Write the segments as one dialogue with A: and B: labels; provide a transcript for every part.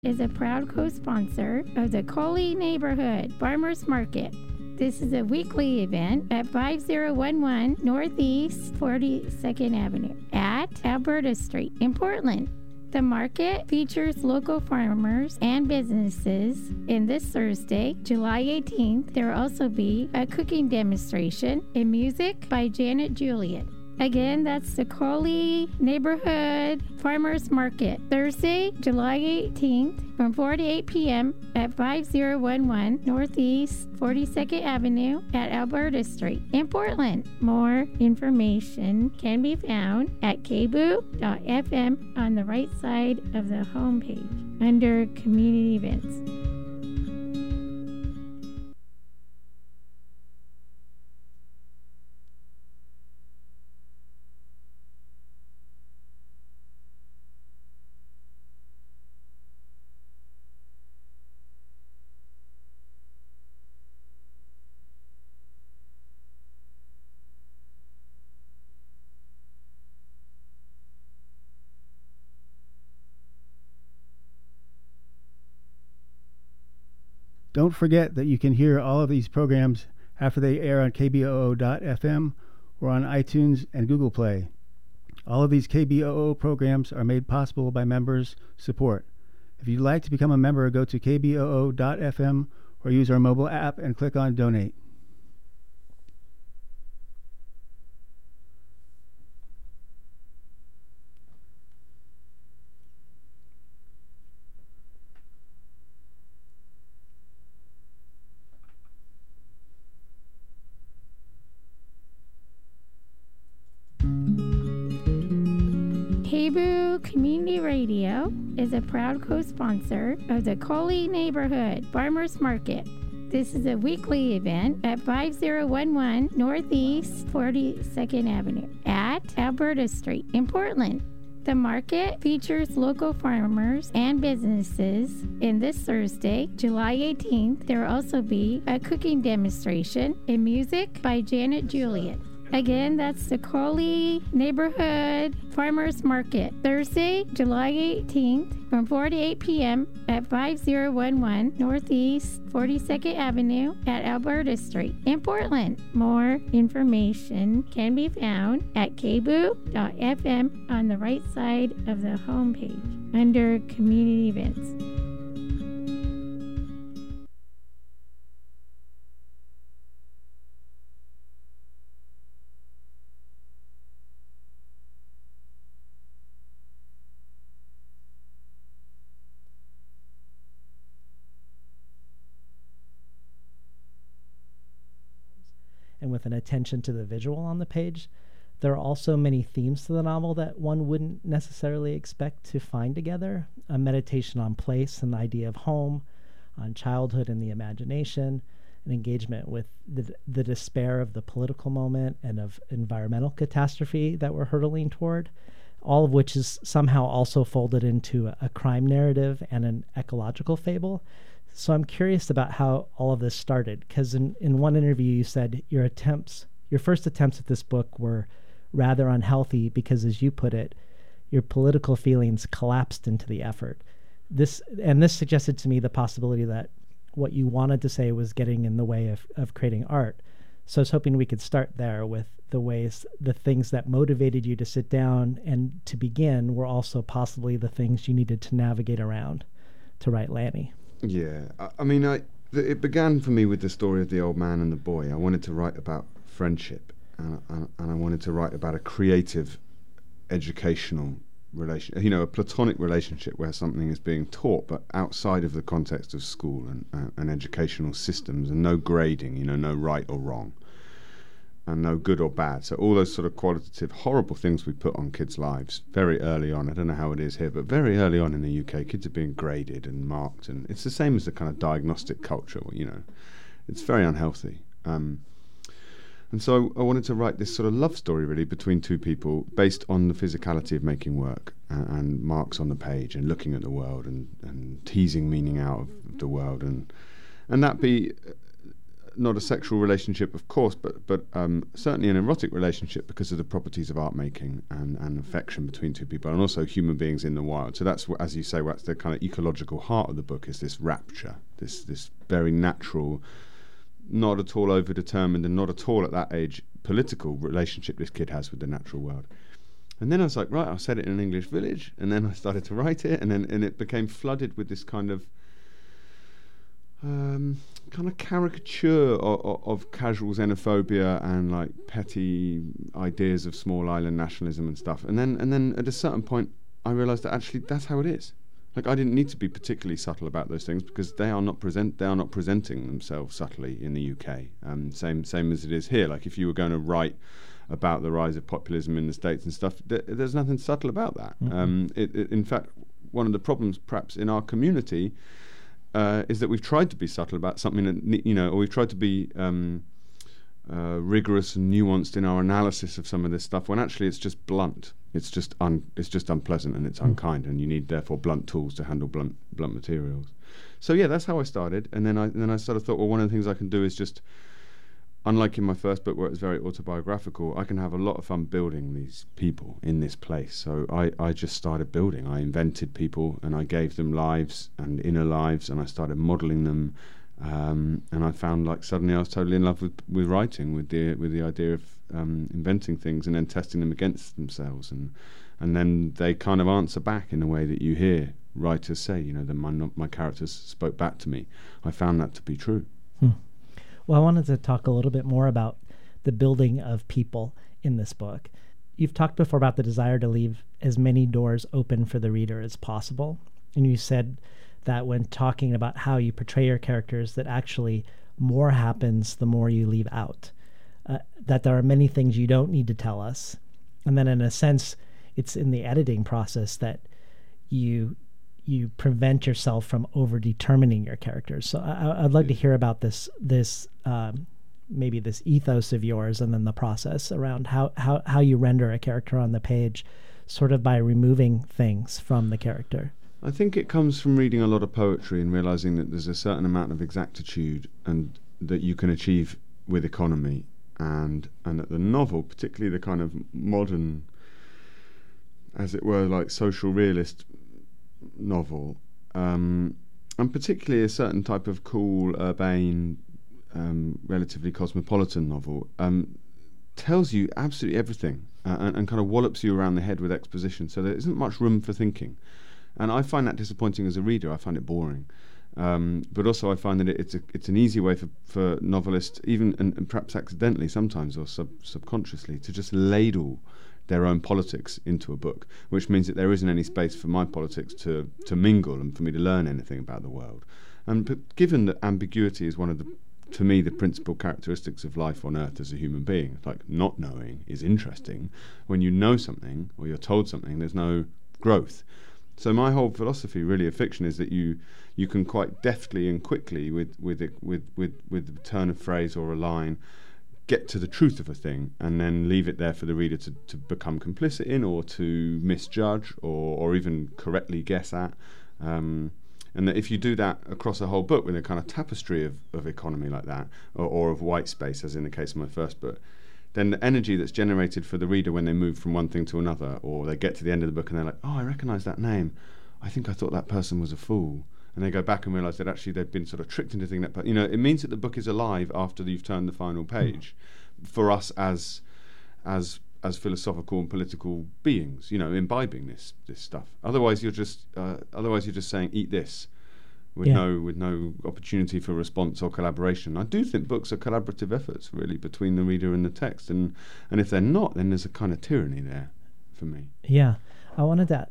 A: is a proud co-sponsor of the Coley Neighborhood Farmers Market. This is a weekly event at 5011 Northeast 42nd Avenue at Alberta Street in Portland. The market features local farmers and businesses. And this Thursday, July 18th, there will also be a cooking demonstration and music by Janet Julian. Again, that's the Coley Neighborhood Farmers Market, Thursday, July 18th, from 4 to 8 p.m. at 5011 Northeast 42nd Avenue at Alberta Street in Portland. More information can be found at kboo.fm on the right side of the homepage under Community Events.
B: Don't forget that you can hear all of these programs after they air on kboo.fm or on iTunes and Google Play. All of these KBOO programs are made possible by members' support. If you'd like to become a member, go to kboo.fm or use our mobile app and click on Donate.
A: KBOO Community Radio is a proud co-sponsor of the Coley Neighborhood Farmers Market. This is a weekly event at 5011 Northeast 42nd Avenue at Alberta Street in Portland. The market features local farmers and businesses. And this Thursday, July 18th, there will also be a cooking demonstration and music by Janet Julian. Again, that's the Coley Neighborhood Farmers Market, Thursday, July 18th, from 4 to 8 p.m. at 5011 Northeast 42nd Avenue at Alberta Street in Portland. More information can be found at kboo.fm on the right side of the homepage under Community Events.
C: And with an attention to the visual on the page. There are also many themes to the novel that one wouldn't necessarily expect to find together. A meditation on place and the idea of home, on childhood and the imagination, an engagement with the despair of the political moment and of environmental catastrophe that we're hurtling toward, all of which is somehow also folded into a crime narrative and an ecological fable. So I'm curious about how all of this started, because in one interview you said your first attempts at this book were rather unhealthy because, as you put it, your political feelings collapsed into the effort. This suggested to me the possibility that what you wanted to say was getting in the way of creating art. So I was hoping we could start there with the things that motivated you to sit down and to begin were also possibly the things you needed to navigate around to write Lanny.
D: Yeah, I mean, it began for me with the story of the old man and the boy. I wanted to write about friendship, and I wanted to write about a creative, educational relation, a platonic relationship where something is being taught, but outside of the context of school and educational systems, and no grading, no right or wrong, and no good or bad. So all those sort of qualitative, horrible things we put on kids' lives very early on. I don't know how it is here, but very early on in the UK, kids are being graded and marked, and it's the same as the kind of diagnostic culture, it's very unhealthy. And so I wanted to write this sort of love story, really, between two people based on the physicality of making work and marks on the page and looking at the world and teasing meaning out of the world, and that be not a sexual relationship, of course, but certainly an erotic relationship because of the properties of art making and affection between two people, and also human beings in the wild. So that's, as you say, what's the kind of ecological heart of the book, is this rapture, this very natural, not at all overdetermined and not at all at that age political relationship this kid has with the natural world. And then I was like, right, I'll set it in an English village, and then I started to write it, and it became flooded with this kind of caricature of casual xenophobia and like petty ideas of small island nationalism and stuff. And then at a certain point, I realised that actually that's how it is. Like, I didn't need to be particularly subtle about those things because they are not presenting themselves subtly in the UK. Same as it is here. Like, if you were going to write about the rise of populism in the States and stuff, there's nothing subtle about that. Mm-hmm. In fact, one of the problems perhaps in our community is that we've tried to be subtle about something that, or we've tried to be rigorous and nuanced in our analysis of some of this stuff, when actually it's just blunt. It's just unpleasant and it's unkind, and you need therefore blunt tools to handle blunt materials. So yeah, that's how I started, and then I sort of thought, well, one of the things I can do is just, unlike in my first book where it's very autobiographical, I can have a lot of fun building these people in this place. So I just started building. I invented people and I gave them lives and inner lives, and I started modelling them. And I found, like, suddenly I was totally in love with writing, with the idea of inventing things and then testing them against themselves, and then they kind of answer back in the way that you hear writers say. My characters spoke back to me. I found that to be true.
C: Well, I wanted to talk a little bit more about the building of people in this book. You've talked before about the desire to leave as many doors open for the reader as possible, and you said that when talking about how you portray your characters, that actually more happens the more you leave out, that there are many things you don't need to tell us. And then in a sense, it's in the editing process that you prevent yourself from over-determining your characters. So I'd like to hear about this maybe this ethos of yours, and then the process around how you render a character on the page, sort of by removing things from the character.
D: I think it comes from reading a lot of poetry and realising that there's a certain amount of exactitude and that you can achieve with economy, and that the novel, particularly the kind of modern, as it were, like social realist novel, and particularly a certain type of cool, urbane, relatively cosmopolitan novel, tells you absolutely everything and kind of wallops you around the head with exposition, so there isn't much room for thinking. And I find that disappointing as a reader. I find it boring. But also I find that it's an easy way for novelists, even and perhaps accidentally sometimes, or subconsciously, to just ladle their own politics into a book, which means that there isn't any space for my politics to mingle and for me to learn anything about the world. But given that ambiguity is one of to me, the principal characteristics of life on Earth as a human being, like, not knowing is interesting. When you know something or you're told something, there's no growth. So my whole philosophy, really, of fiction is that you can quite deftly and quickly, with the turn of phrase or a line, get to the truth of a thing, and then leave it there for the reader to become complicit in, or to misjudge, or even correctly guess at. And that if you do that across a whole book with a kind of tapestry of economy like that, or of white space, as in the case of my first book, then the energy that's generated for the reader when they move from one thing to another, or they get to the end of the book and they're like, oh, I recognise that name. I think I thought that person was a fool. And they go back and realise that actually they've been sort of tricked into thinking that. It means that the book is alive after you've turned the final page. For us as philosophical and political beings, imbibing this stuff. Otherwise, you're just saying, eat this. With no opportunity for response or collaboration. I do think books are collaborative efforts, really, between the reader and the text, and if they're not, then there's a kind of tyranny there for me.
C: Yeah, I wanted to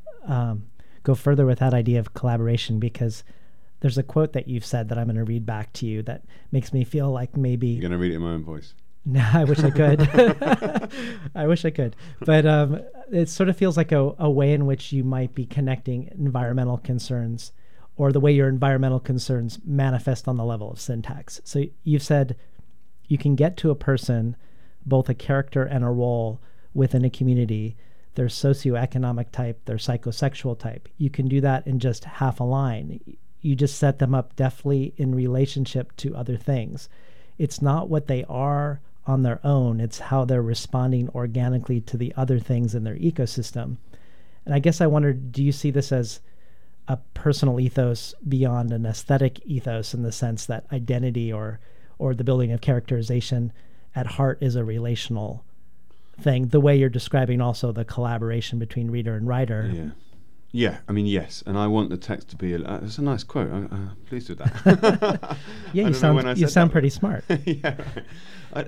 C: go further with that idea of collaboration, because there's a quote that you've said that I'm going to read back to you that makes me feel like maybe...
D: You're going to read it in my own voice?
C: No, I wish I could. I wish I could. But it sort of feels like a way in which you might be connecting environmental concerns, or the way your environmental concerns manifest on the level of syntax. So you've said you can get to a person, both a character and a role within a community, their socioeconomic type, their psychosexual type. You can do that in just half a line. You just set them up deftly in relationship to other things. it's not what they are on their own, it's how they're responding organically to the other things in their ecosystem. And I guess I wondered, do you see this as a personal ethos beyond an aesthetic ethos, in the sense that identity or the building of characterization at heart is a relational thing, the way you're describing also the collaboration between reader and writer?
D: Yeah, I mean, yes, and I want the text to be. It's a nice quote. I'm pleased with that.
C: Yeah, you sound pretty smart.
D: Yeah, right.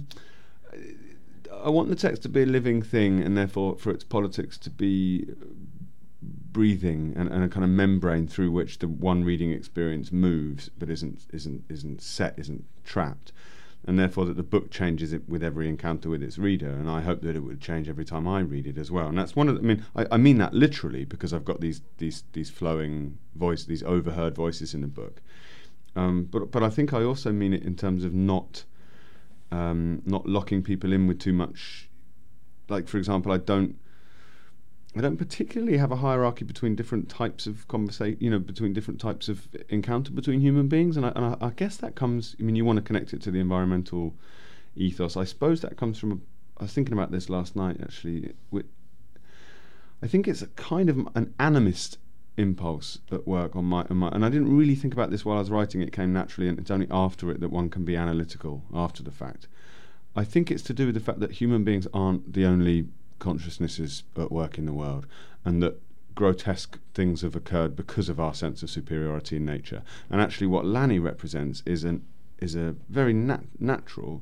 D: I want the text to be a living thing, and therefore for its politics to be breathing and a kind of membrane through which the one reading experience moves, but isn't trapped. And therefore that the book changes it with every encounter with its reader, and I hope that it would change every time I read it as well. And that's one of the, I mean that literally, because I've got these flowing voices, these overheard voices in the book. But I think I also mean it in terms of not locking people in with too much. Like, for example, I don't particularly have a hierarchy between different types of conversation, between different types of encounter between human beings. And I guess that comes, you want to connect it to the environmental ethos. I suppose that comes from, I was thinking about this last night, actually. I think it's a kind of an animist impulse at work on my, and I didn't really think about this while I was writing. It came naturally, and it's only after it that one can be analytical after the fact. I think it's to do with the fact that human beings aren't the only consciousnesses at work in the world, and that grotesque things have occurred because of our sense of superiority in nature. And actually what Lanny represents is a very natural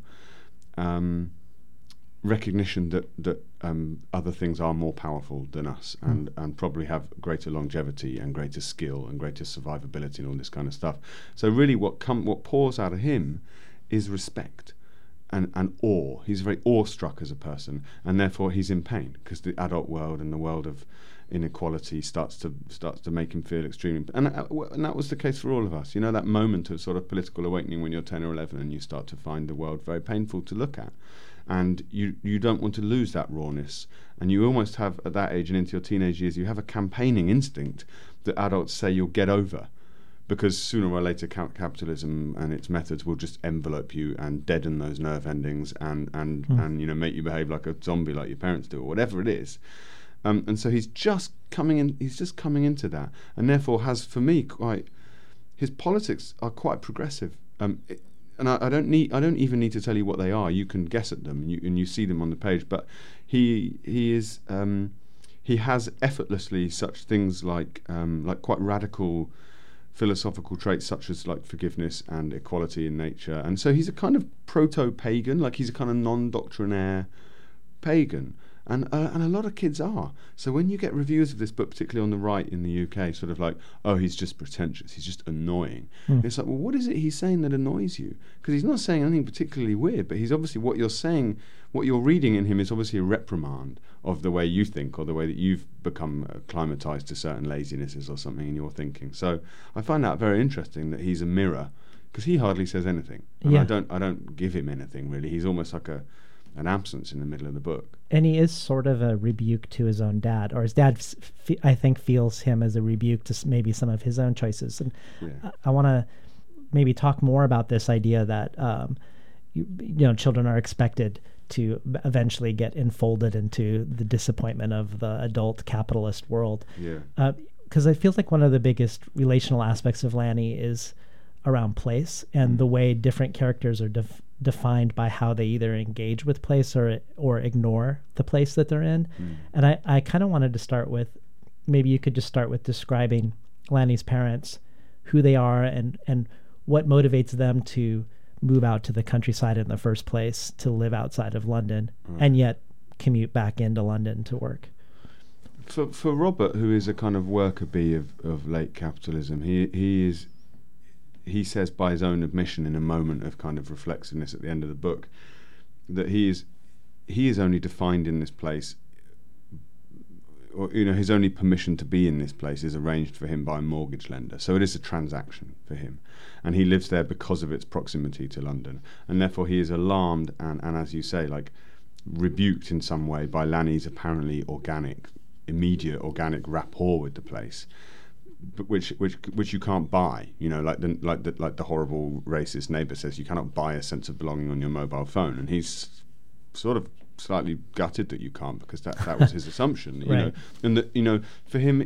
D: recognition that other things are more powerful than us, and probably have greater longevity and greater skill and greater survivability and all this kind of stuff. So really what pours out of him is respect and awe. He's very awestruck as a person, and therefore he's in pain, because the adult world and the world of inequality starts to make him feel extremely. And that was the case for all of us. That moment of sort of political awakening when you're 10 or 11 and you start to find the world very painful to look at, and you don't want to lose that rawness. And you almost have, at that age and into your teenage years, you have a campaigning instinct that adults say you'll get over, because sooner or later capitalism and its methods will just envelope you and deaden those nerve endings and make you behave like a zombie, like your parents do, or whatever it is. And so he's just coming into that, and therefore has, for me, his politics are quite progressive. And I don't even need to tell you what they are. You can guess at them, and you see them on the page. But he has effortlessly such things like quite radical philosophical traits, such as like forgiveness and equality in nature. And so he's a kind of proto-pagan, like he's a kind of non-doctrinaire pagan. And a lot of kids are. So when you get reviews of this book, particularly on the right in the UK, sort of like, oh, he's just pretentious, he's just annoying. It's like, well, what is it he's saying that annoys you? Because he's not saying anything particularly weird, but he's obviously, what you're saying, what you're reading in him is obviously a reprimand of the way you think, or the way that you've become acclimatized to certain lazinesses or something in your thinking. So I find that very interesting, that he's a mirror, because he hardly says anything. And I don't give him anything, really. He's almost like an absence in the middle of the book.
C: And he is sort of a rebuke to his own dad, or his dad, I think, feels him as a rebuke to maybe some of his own choices. And I want to maybe talk more about this idea that children are expected to eventually get enfolded into the disappointment of the adult capitalist world. Because it feels like one of the biggest relational aspects of Lanny is around place, and the way different characters are defined by how they either engage with place or ignore the place that they're in. And I kind of wanted to start with, maybe you could just start with describing Lanny's parents, who they are, and what motivates them to move out to the countryside in the first place, to live outside of London, and yet commute back into London to work.
D: For Robert, who is a kind of worker bee of late capitalism, he says, by his own admission, in a moment of kind of reflexiveness at the end of the book, that he is only defined in this place, or his only permission to be in this place is arranged for him by a mortgage lender. So it is a transaction for him, and he lives there because of its proximity to London, and therefore he is alarmed and as you say, like rebuked in some way by Lanny's apparently immediate organic rapport with the place. but which you can't buy. You know, like the horrible racist neighbour says, you cannot buy a sense of belonging on your mobile phone, and he's sort of slightly gutted that you can't, because that was his assumption. You know, and that, you know, for him,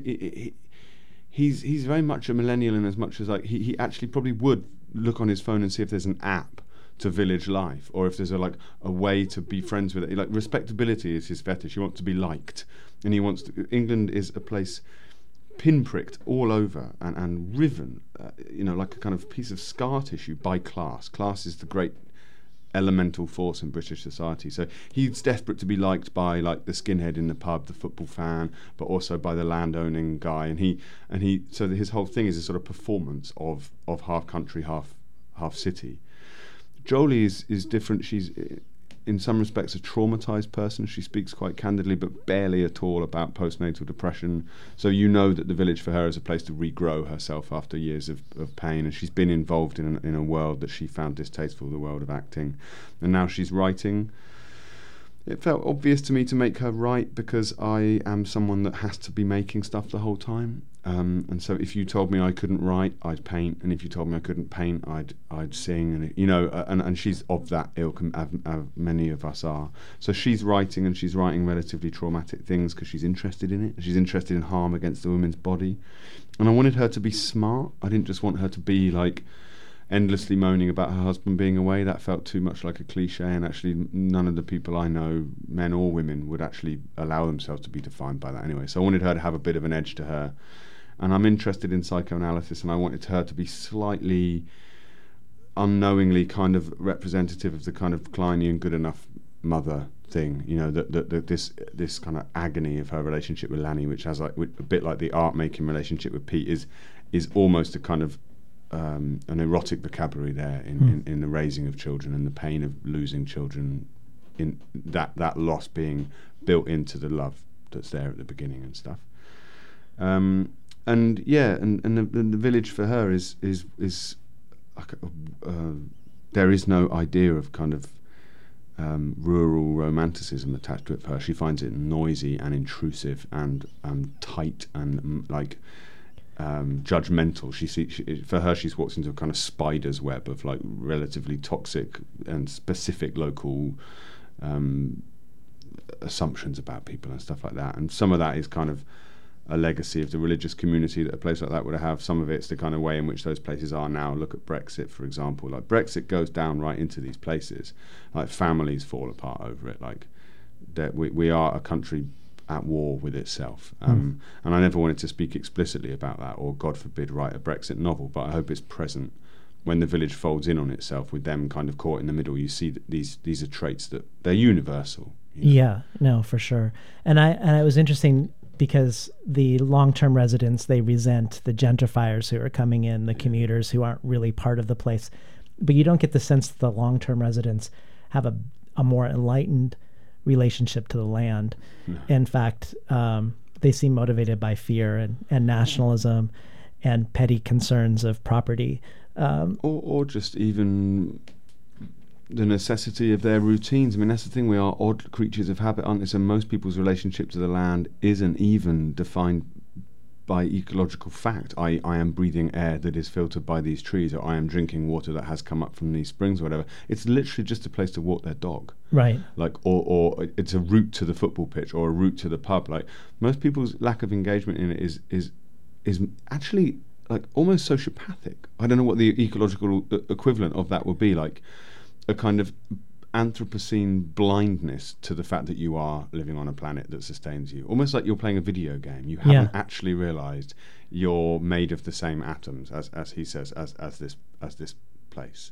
D: he's very much a millennial in as much as like he actually probably would look on his phone and see if there's an app to village life, or if there's a way to be friends with it. Like, respectability is his fetish. He wants to be liked, and he wants to. England is a place pinpricked all over and riven, you know, like a kind of piece of scar tissue by class. Class is the great elemental force in British society. So he's desperate to be liked by like the skinhead in the pub, the football fan, but also by the land-owning guy. And he so his whole thing is a sort of performance of half country, half city. Jolie is different. She's in some respects a traumatized person. She speaks quite candidly, but barely at all about postnatal depression. So you know that the village for her is a place to regrow herself after years of pain. And she's been involved in a world that she found distasteful, the world of acting. And now she's writing. It felt obvious to me to make her write, because I am someone that has to be making stuff the whole time. And so if you told me I couldn't write, I'd paint, and if you told me I couldn't paint, I'd sing, and you know, and she's of that ilk, many of us are. So she's writing, and she's writing relatively traumatic things because she's interested in it. She's interested in harm against the woman's body, and I wanted her to be smart. I didn't just want her to be like endlessly moaning about her husband being away. That felt too much like a cliche, and actually none of the people I know, men or women, would actually allow themselves to be defined by that anyway. So I wanted her to have a bit of an edge to her. And I'm interested in psychoanalysis, and I wanted her to be slightly unknowingly kind of representative of the kind of Kleinian good enough mother thing, you know, that this kind of agony of her relationship with Lanny, which has like a bit like the art making relationship with Pete, is almost a kind of an erotic vocabulary there in the raising of children and the pain of losing children, in that loss being built into the love that's there at the beginning and stuff. And the village for her is like there is no idea of kind of rural romanticism attached to it for her. She finds it noisy and intrusive and tight and judgmental. For her, she's walked into a kind of spider's web of like relatively toxic and specific local assumptions about people and stuff like that. And some of that is kind of a legacy of the religious community that a place like that would have. Some of it's the kind of way in which those places are now. Look at Brexit, for example. Like, Brexit goes down right into these places. Like, families fall apart over it. Like, we are a country at war with itself. And I never wanted to speak explicitly about that, or, God forbid, write a Brexit novel, but I hope it's present when the village folds in on itself with them kind of caught in the middle. You see that these are traits that they're universal. You know?
C: Yeah, no, for sure. And it was interesting, because the long-term residents, they resent the gentrifiers who are coming in, the commuters who aren't really part of the place. But you don't get the sense that the long-term residents have a more enlightened relationship to the land. No. In fact, they seem motivated by fear and nationalism and petty concerns of property.
D: Or just even the necessity of their routines. I mean, that's the thing, we are odd creatures of habit, aren't we? So most people's relationship to the land isn't even defined by ecological fact. I am breathing air that is filtered by these trees, or I am drinking water that has come up from these springs or whatever. It's literally just a place to walk their dog.
C: Right.
D: Like, or it's a route to the football pitch or a route to the pub. Like, most people's lack of engagement in it is actually like almost sociopathic. I don't know what the ecological equivalent of that would be. Like, a kind of Anthropocene blindness to the fact that you are living on a planet that sustains you. Almost like you're playing a video game. You haven't actually realised you're made of the same atoms, as he says, as this place.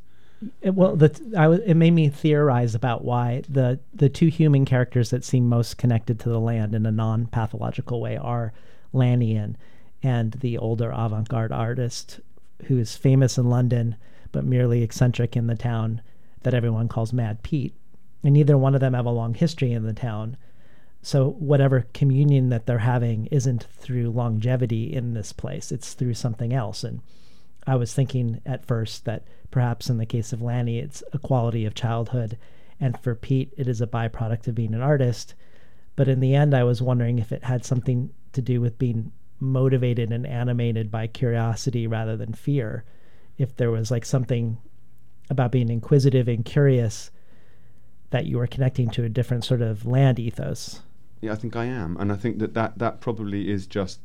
C: It made me theorize about why the two human characters that seem most connected to the land in a non-pathological way are Lanny and the older avant-garde artist who is famous in London but merely eccentric in the town that everyone calls Mad Pete. And neither one of them have a long history in the town. So whatever communion that they're having isn't through longevity in this place. It's through something else. And I was thinking at first that perhaps in the case of Lanny, it's a quality of childhood. And for Pete, it is a byproduct of being an artist. But in the end, I was wondering if it had something to do with being motivated and animated by curiosity rather than fear. If there was like something about being inquisitive and curious that you were connecting to a different sort of land ethos.
D: Yeah, I think I am. And I think that probably is just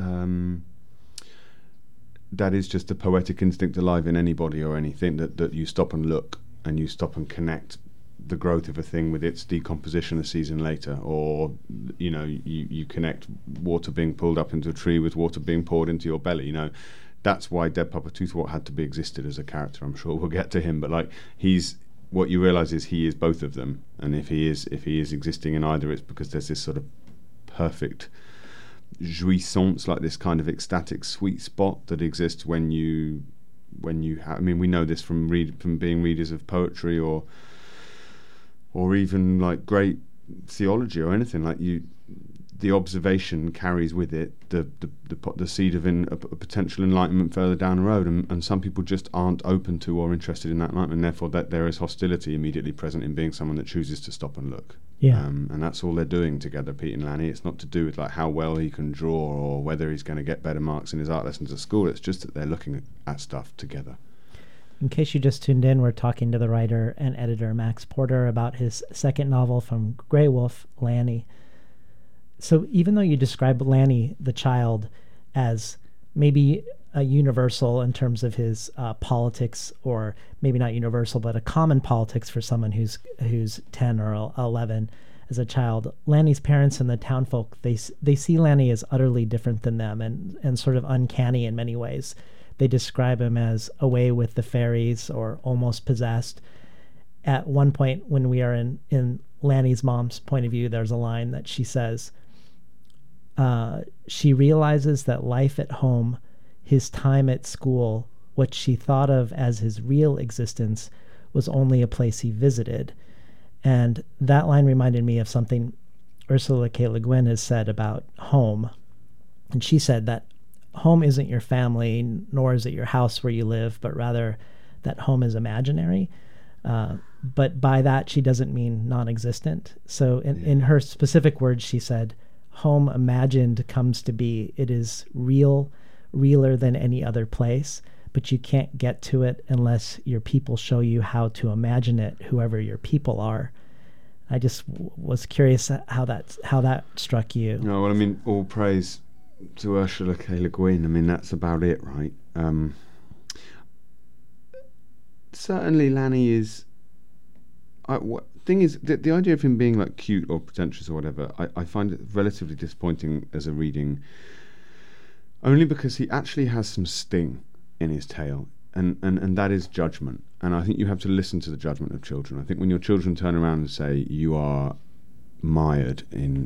D: that is just a poetic instinct alive in anybody or anything, that you stop and look and you stop and connect the growth of a thing with its decomposition a season later, or you connect water being pulled up into a tree with water being poured into your belly. That's why Dead Papa Toothwort had to be existed as a character. I'm sure we'll get to him, but like what you realize is he is both of them, and if he is existing in either, it's because there's this sort of perfect jouissance, like this kind of ecstatic sweet spot that exists when you have. I mean, we know this from being readers of poetry or even like great theology or anything. Like the observation carries with it the seed of a potential enlightenment further down the road, and some people just aren't open to or interested in that enlightenment, and therefore that there is hostility immediately present in being someone that chooses to stop and look.
C: Yeah.
D: And that's all they're doing together, Pete and Lanny. It's not to do with like how well he can draw or whether he's going to get better marks in his art lessons at school. It's just that they're looking at stuff together.
C: In case you just tuned in, we're talking to the writer and editor Max Porter about his second novel from Grey Wolf, Lanny. So even though you describe Lanny, the child, as maybe a universal in terms of his politics, or maybe not universal, but a common politics for someone who's 10 or 11 as a child, Lanny's parents and the townfolk, they see Lanny as utterly different than them and sort of uncanny in many ways. They describe him as away with the fairies or almost possessed. At one point, when we are in Lanny's mom's point of view, there's a line that she says, she realizes that life at home, his time at school, what she thought of as his real existence, was only a place he visited. And that line reminded me of something Ursula K. Le Guin has said about home. And she said that home isn't your family, nor is it your house where you live, but rather that home is imaginary. But by that, she doesn't mean non-existent. So in her specific words, she said, home imagined comes to be. It is realer than any other place, but you can't get to it unless your people show you how to imagine it, whoever your people are. I just was curious how that struck you.
D: No, well, I mean, all praise to Ursula K. Le Guin. I mean, that's about it, right? Certainly Lanny is... thing is, the idea of him being like cute or pretentious or whatever, I find it relatively disappointing as a reading, only because he actually has some sting in his tale, and that is judgment. And I think you have to listen to the judgment of children. I think when your children turn around and say you are mired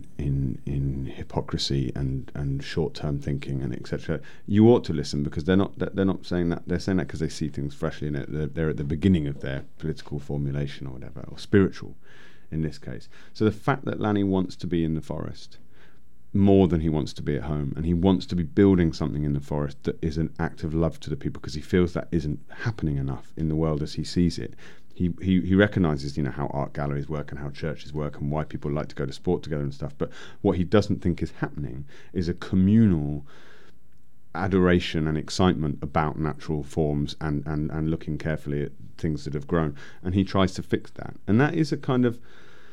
D: in hypocrisy and short-term thinking and etc., you ought to listen, because they're not saying that. They're saying that because they see things freshly, and they're at the beginning of their political formulation or whatever, or spiritual in this case. So the fact that Lanny wants to be in the forest more than he wants to be at home, and he wants to be building something in the forest that is an act of love to the people, because he feels that isn't happening enough in the world as he sees it. He recognises, how art galleries work and how churches work and why people like to go to sport together and stuff. But what he doesn't think is happening is a communal adoration and excitement about natural forms and looking carefully at things that have grown. And he tries to fix that. And that is a kind of...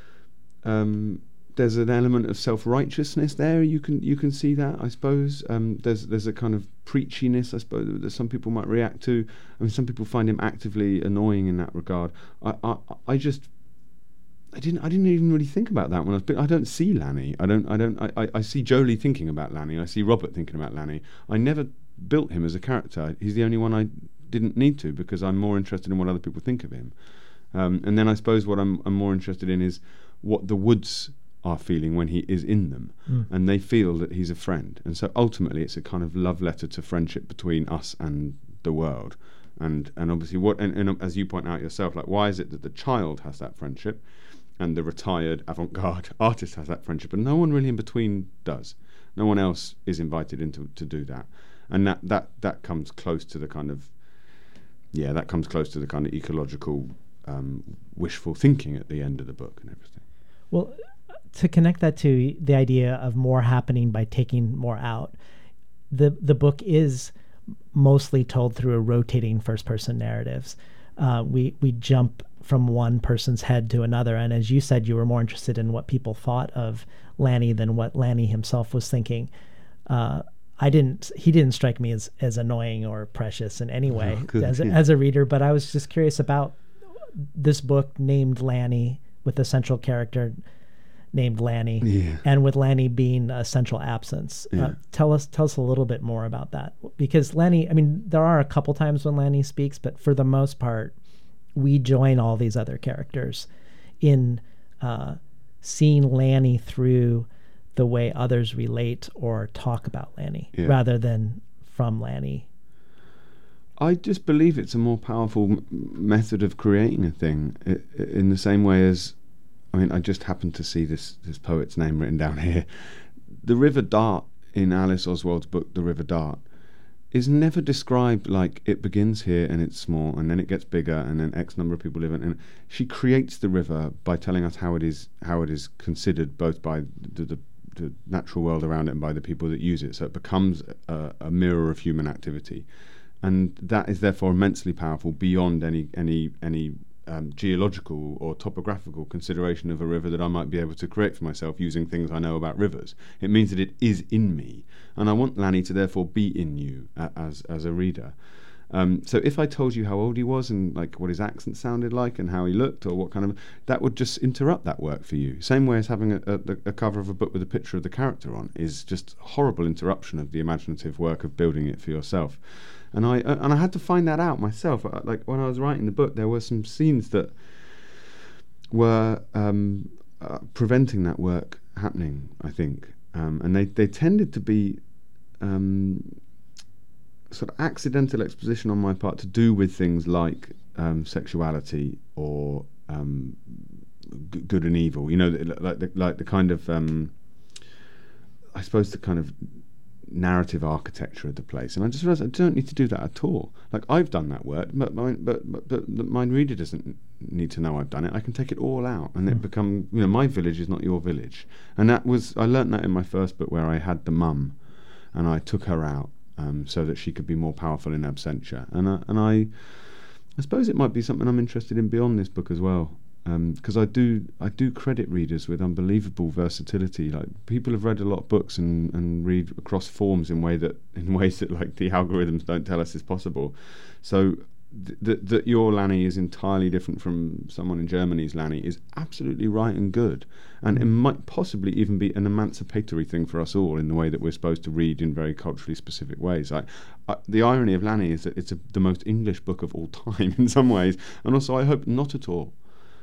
D: there's an element of self-righteousness there. You can see that, I suppose. There's a kind of preachiness, I suppose, that some people might react to. I mean, some people find him actively annoying in that regard. I didn't even really think about that when I don't see Lanny. I see Jolie thinking about Lanny. I see Robert thinking about Lanny. I never built him as a character. He's the only one I didn't need to, because I'm more interested in what other people think of him. And then I suppose what I'm more interested in is what the woods are feeling when he is in them, and they feel that he's a friend. And so ultimately it's a kind of love letter to friendship between us and the world. And obviously and as you point out yourself, like, why is it that the child has that friendship and the retired avant-garde artist has that friendship, and no one really in between does? No one else is invited into to do that. And that comes close to the kind of ecological wishful thinking at the end of the book and everything.
C: Well, to connect that to the idea of more happening by taking more out, the book is mostly told through a rotating first-person narratives. We jump from one person's head to another, and as you said, you were more interested in what people thought of Lanny than what Lanny himself was thinking. He didn't strike me as annoying or precious in any way as a reader, but I was just curious about this book named Lanny with a central character named Lanny, and with Lanny being a central absence. Tell us a little bit more about that, because Lanny, I mean, there are a couple times when Lanny speaks, but for the most part, we join all these other characters in seeing Lanny through the way others relate or talk about Lanny, rather than from Lanny.
D: I just believe it's a more powerful method of creating a thing, in the same way as, I mean, I just happened to see this poet's name written down here. The River Dart in Alice Oswald's book, The River Dart, is never described like it begins here and it's small and then it gets bigger and then X number of people live in it. And she creates the river by telling us how it is considered both by the natural world around it and by the people that use it. So it becomes a mirror of human activity, and that is therefore immensely powerful beyond any geological or topographical consideration of a river that I might be able to create for myself using things I know about rivers. It means that it is in me, and I want Lanny to therefore be in you as a reader. So if I told you how old he was and like what his accent sounded like and how he looked or what kind of, that would just interrupt that work for you. Same way as having a cover of a book with a picture of the character on is just horrible interruption of the imaginative work of building it for yourself. And I had to find that out myself. Like when I was writing the book, there were some scenes that were preventing that work happening, I think, and they tended to be sort of accidental exposition on my part to do with things like sexuality or good and evil. You know, like the kind of I suppose the kind of narrative architecture of the place, and I just realised I don't need to do that at all. Like I've done that work, but my reader doesn't need to know I've done it. I can take it all out, and it become, you know, my village is not your village. And that was, I learnt that in my first book where I had the mum, and I took her out so that she could be more powerful in absentia. And I suppose it might be something I'm interested in beyond this book as well. Because I do credit readers with unbelievable versatility. Like people have read a lot of books and read across forms in ways that like the algorithms don't tell us is possible. So that your Lanny is entirely different from someone in Germany's Lanny is absolutely right and good, and it might possibly even be an emancipatory thing for us all in the way that we're supposed to read in very culturally specific ways. The irony of Lanny is that it's the most English book of all time in some ways, and also I hope not at all.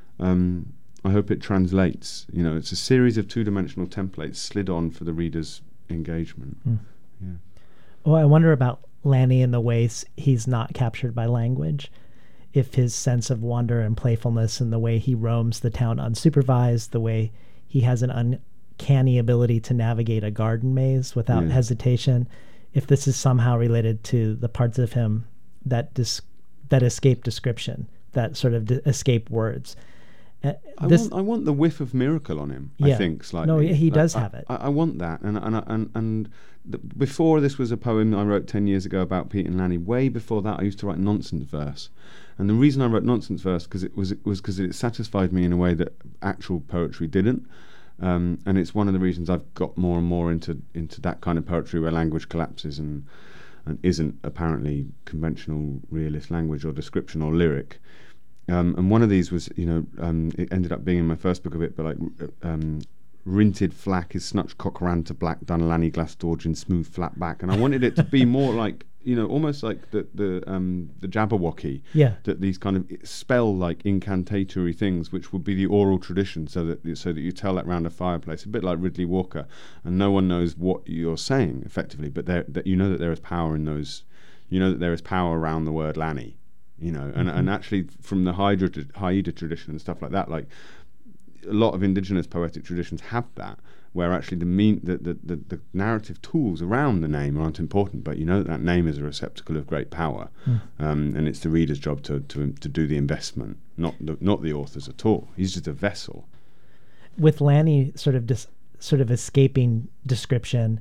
D: I hope it translates. You know, it's a series of two-dimensional templates slid on for the reader's engagement. Yeah.
C: Well, I wonder about Lanny in the ways he's not captured by language. If his sense of wonder and playfulness and the way he roams the town unsupervised, the way he has an uncanny ability to navigate a garden maze without hesitation, if this is somehow related to the parts of him that escape description, that sort of escape words.
D: I want the whiff of miracle on him. I think slightly.
C: No, he does have it.
D: I want that, and before this was a poem I wrote 10 years ago about Pete and Lanny. Way before that, I used to write nonsense verse, and the reason I wrote nonsense verse was because it satisfied me in a way that actual poetry didn't, and it's one of the reasons I've got more and more into that kind of poetry where language collapses and isn't apparently conventional realist language or description or lyric. And one of these was, you know, it ended up being in my first book a bit, but like rinted flack is snutch cockran to black done Lanny Glasdorgian smooth flat back, and I wanted it to be more like, you know, almost like the Jabberwocky, that these kind of spell like incantatory things, which would be the oral tradition, so that you tell that round a fireplace, a bit like Ridley Walker, and no one knows what you're saying effectively, but that you know that there is power in those, you know that there is power around the word Lanny. You know, and actually from the Haida tradition and stuff like that, like a lot of indigenous poetic traditions have that, where actually the narrative tools around the name aren't important, but you know that name is a receptacle of great power, and it's the reader's job to do the investment, not the author's at all. He's just a vessel.
C: With Lanny sort of escaping description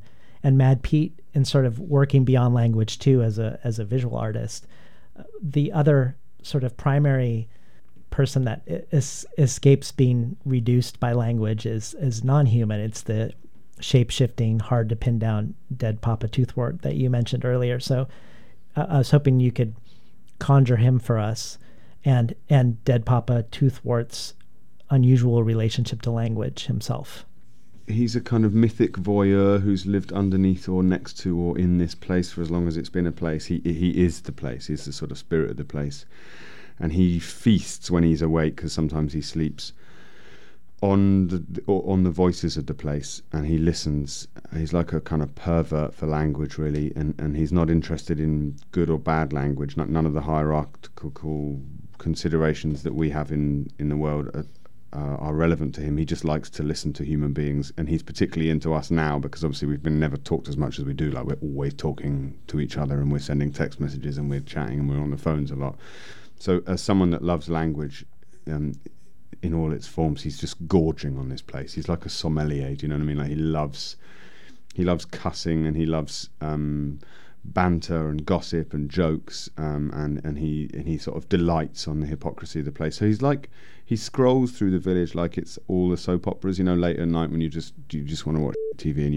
C: and Mad Pete in sort of working beyond language too as a visual artist. The other sort of primary person that escapes being reduced by language is non-human. It's the shape-shifting, hard to pin down dead Papa Toothwort that you mentioned earlier. So I was hoping you could conjure him for us, and dead Papa Toothwort's unusual relationship to language himself.
D: He's a kind of mythic voyeur who's lived underneath or next to or in this place for as long as it's been a place. He is the place. He's the sort of spirit of the place. And he feasts when he's awake, because sometimes he sleeps, on the voices of the place, and he listens. He's like a kind of pervert for language, really, and he's not interested in good or bad language. None of the hierarchical considerations that we have in the world are relevant to him. He just likes to listen to human beings, and he's particularly into us now because obviously we've been never talked as much as we do. Like, we're always talking to each other, and we're sending text messages, and we're chatting, and we're on the phones a lot. So as someone that loves language in all its forms, he's just gorging on this place. He's like a sommelier, do you know what I mean? Like, he loves cussing, and he loves banter and gossip and jokes, and he sort of delights on the hypocrisy of the place. So he scrolls through the village like it's all the soap operas, you know, late at night when you just want to watch TV, and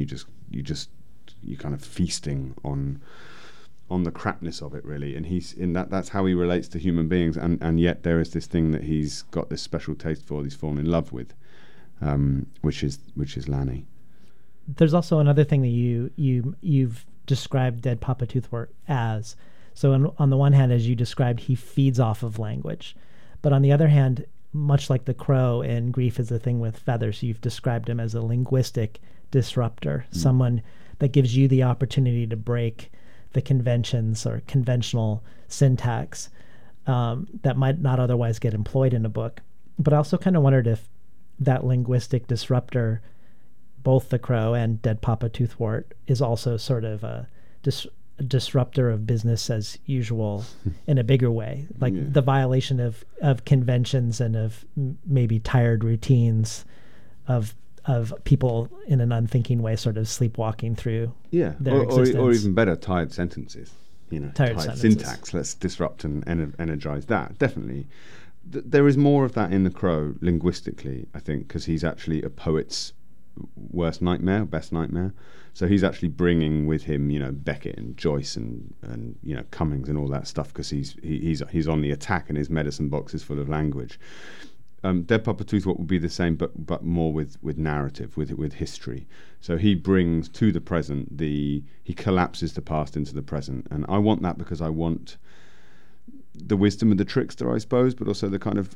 D: you kind of feasting on the crapness of it, really. And that's how he relates to human beings, and yet there is this thing that he's got this special taste for, he's fallen in love with, which is Lanny.
C: There's also another thing that you've described dead Papa Toothwort as. So on the one hand, as you described, he feeds off of language, but on the other hand, much like the crow in Grief is a Thing with Feathers, you've described him as a linguistic disruptor, someone that gives you the opportunity to break the conventions or conventional syntax that might not otherwise get employed in a book. But I also kind of wondered if that linguistic disruptor, both the crow and dead Papa Toothwort, is also sort of a disruptor of business as usual in a bigger way, like the violation of conventions and of maybe tired routines of people in an unthinking way sort of sleepwalking through their existence.
D: Or even better, tired sentences, tired
C: sentences.
D: Syntax. Let's disrupt and energize that. Definitely. There is more of that in the crow linguistically, I think, because he's actually a poet's worst nightmare, best nightmare. So he's actually bringing with him, Beckett and Joyce and Cummings and all that stuff, because he's on the attack, and his medicine box is full of language. Dead Papa Toothwort will be the same, but more with narrative, with history. So he brings to the present he collapses the past into the present, and I want that because I want the wisdom of the trickster, I suppose, but also the kind of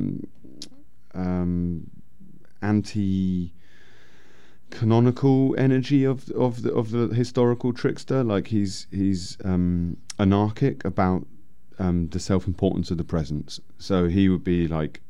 D: anti-canonical energy of the historical trickster. Like he's anarchic about the self-importance of the present. So he would be like,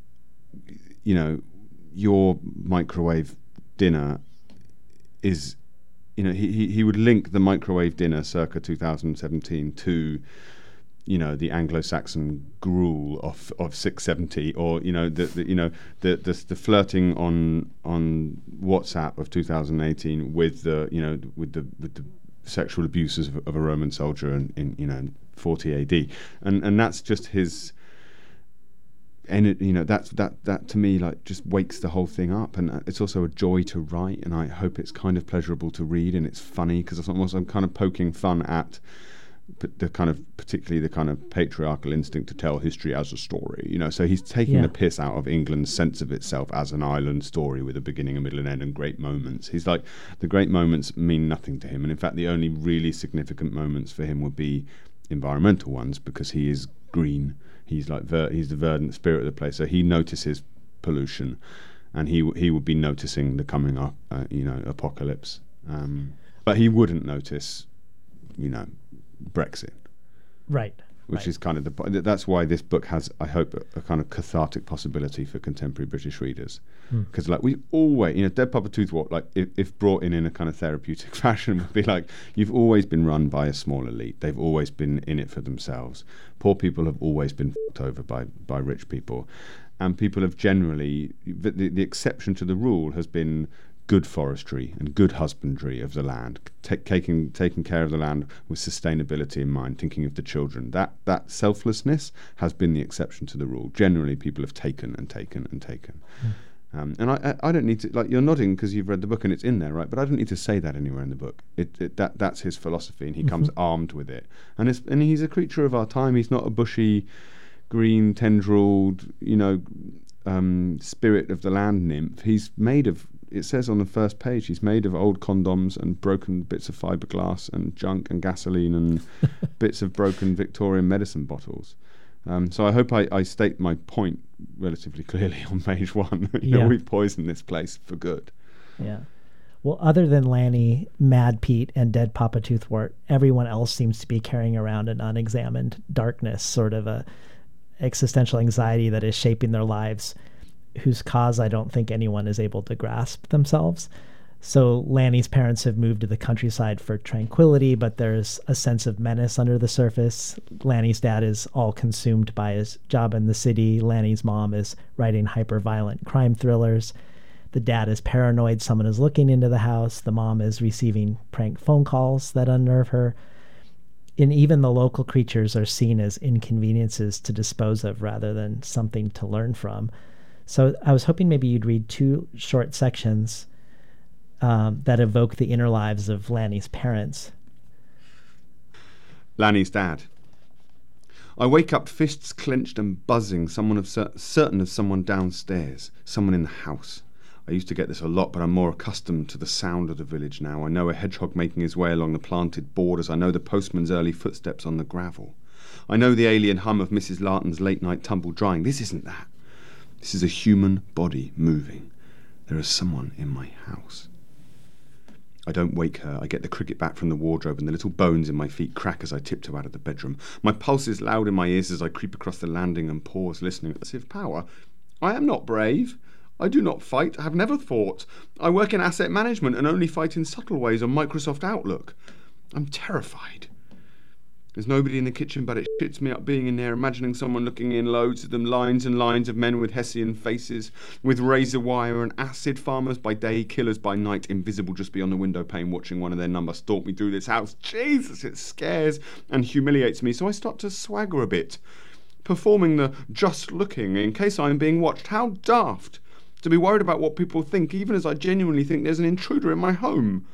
D: your microwave dinner is, he would link the microwave dinner circa 2017 to, the Anglo-Saxon gruel of 670, or the flirting on WhatsApp of 2018 with the sexual abuses of a Roman soldier in 40 AD, and that's just his. And that to me just wakes the whole thing up, and it's also a joy to write, and I hope it's kind of pleasurable to read, and it's funny because I'm kind of poking fun at particularly the kind of patriarchal instinct to tell history as a story, So he's taking the piss out of England's sense of itself as an island story with a beginning, a middle, and end, and great moments. He's like, the great moments mean nothing to him, and in fact, the only really significant moments for him would be environmental ones, because he is green. He's like he's the verdant spirit of the place, so he notices pollution, and he would be noticing the coming up, apocalypse. But he wouldn't notice, Brexit,
C: right?
D: Which is kind of that's why this book has, I hope, a kind of cathartic possibility for contemporary British readers, because we always, Dead Papa Toothwort, if brought in a kind of therapeutic fashion, would be like, you've always been run by a small elite. They've always been in it for themselves. Poor people have always been fucked over by rich people, and people have generally, the exception to the rule has been good forestry and good husbandry of the land, taking care of the land with sustainability in mind, thinking of the children. That selflessness has been the exception to the rule. Generally, people have taken and taken and taken. And I don't need to, like, you're nodding because you've read the book and it's in there, right? But I don't need to say that anywhere in the book. That's his philosophy, and he comes armed with it. And he's a creature of our time. He's not a bushy, green, tendrilled, spirit of the land nymph. He's made of, it says on the first page, he's made of old condoms and broken bits of fiberglass and junk and gasoline and bits of broken Victorian medicine bottles. So I hope I state my point relatively clearly on page 1. We've poisoned this place for good.
C: Yeah. Well, other than Lanny, Mad Pete, and Dead Papa Toothwort, everyone else seems to be carrying around an unexamined darkness, sort of a existential anxiety that is shaping their lives, whose cause I don't think anyone is able to grasp themselves. So Lanny's parents have moved to the countryside for tranquility, but there's a sense of menace under the surface. Lanny's dad is all consumed by his job in the city. Lanny's mom is writing hyper-violent crime thrillers. The dad is paranoid someone is looking into the house. The mom is receiving prank phone calls that unnerve her. And even the local creatures are seen as inconveniences to dispose of rather than something to learn from. So I was hoping maybe you'd read 2 short sections that evoke the inner lives of Lanny's parents.
D: Lanny's dad. I wake up, fists clenched and buzzing, certain of someone downstairs, someone in the house. I used to get this a lot, but I'm more accustomed to the sound of the village now. I know a hedgehog making his way along the planted borders. I know the postman's early footsteps on the gravel. I know the alien hum of Mrs. Larton's late-night tumble drying. This isn't that. This is a human body moving. There is someone in my house. I don't wake her. I get the cricket bat from the wardrobe and the little bones in my feet crack as I tiptoe out of the bedroom. My pulse is loud in my ears as I creep across the landing and pause, listening. Passive power. I am not brave. I do not fight. I have never fought. I work in asset management and only fight in subtle ways on Microsoft Outlook. I'm terrified. There's nobody in the kitchen, but it shits me up being in there, imagining someone looking in, loads of them, lines and lines of men with Hessian faces, with razor wire and acid, farmers by day, killers by night, invisible just beyond the window pane, watching one of their number stalk me through this house. Jesus, it scares and humiliates me, so I start to swagger a bit, performing the just looking in case I'm being watched. How daft to be worried about what people think, even as I genuinely think there's an intruder in my home.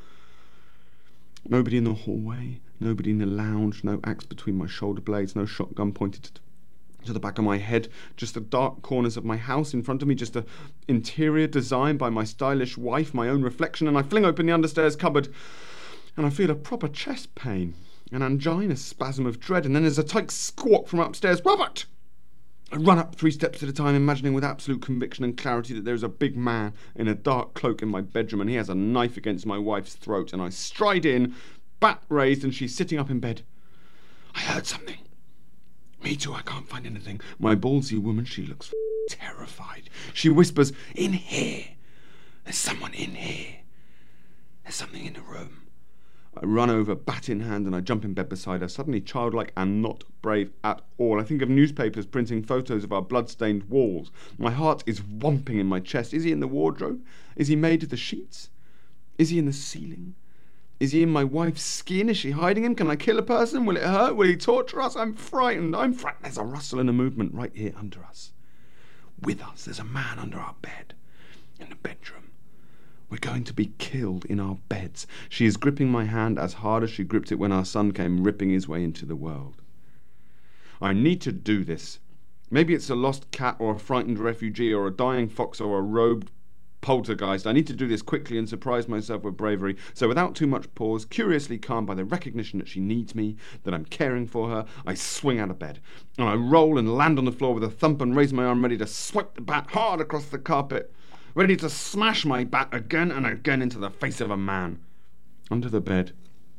D: Nobody in the hallway, nobody in the lounge, no axe between my shoulder blades, no shotgun pointed to the back of my head, just the dark corners of my house in front of me, just an interior design by my stylish wife, my own reflection, and I fling open the understairs cupboard and I feel a proper chest pain, an angina spasm of dread, and then there's a tight squawk from upstairs. Robert! I run up 3 steps at a time, imagining with absolute conviction and clarity that there is a big man in a dark cloak in my bedroom and he has a knife against my wife's throat, and I stride in, bat raised, and she's sitting up in bed. I heard something. Me too, I can't find anything. My ballsy woman, she looks terrified. She whispers, "In here. There's someone in here. There's something in the room." I run over, bat in hand, and I jump in bed beside her, suddenly childlike and not brave at all. I think of newspapers printing photos of our blood-stained walls. My heart is whomping in my chest. Is he in the wardrobe? Is he made of the sheets? Is he in the ceiling? Is he in my wife's skin? Is she hiding him? Can I kill a person? Will it hurt? Will he torture us? I'm frightened. There's a rustle and a movement right here under us. With us. There's a man under our bed. In the bedroom. We're going to be killed in our beds. She is gripping my hand as hard as she gripped it when our son came ripping his way into the world. I need to do this. Maybe it's a lost cat or a frightened refugee or a dying fox or a robed poltergeist. I need to do this quickly and surprise myself with bravery. So without too much pause, curiously calmed by the recognition that she needs me, that I'm caring for her, I swing out of bed. And I roll and land on the floor with a thump and raise my arm ready to swipe the bat hard across the carpet. Ready to smash my bat again and again into the face of a man. Under the bed,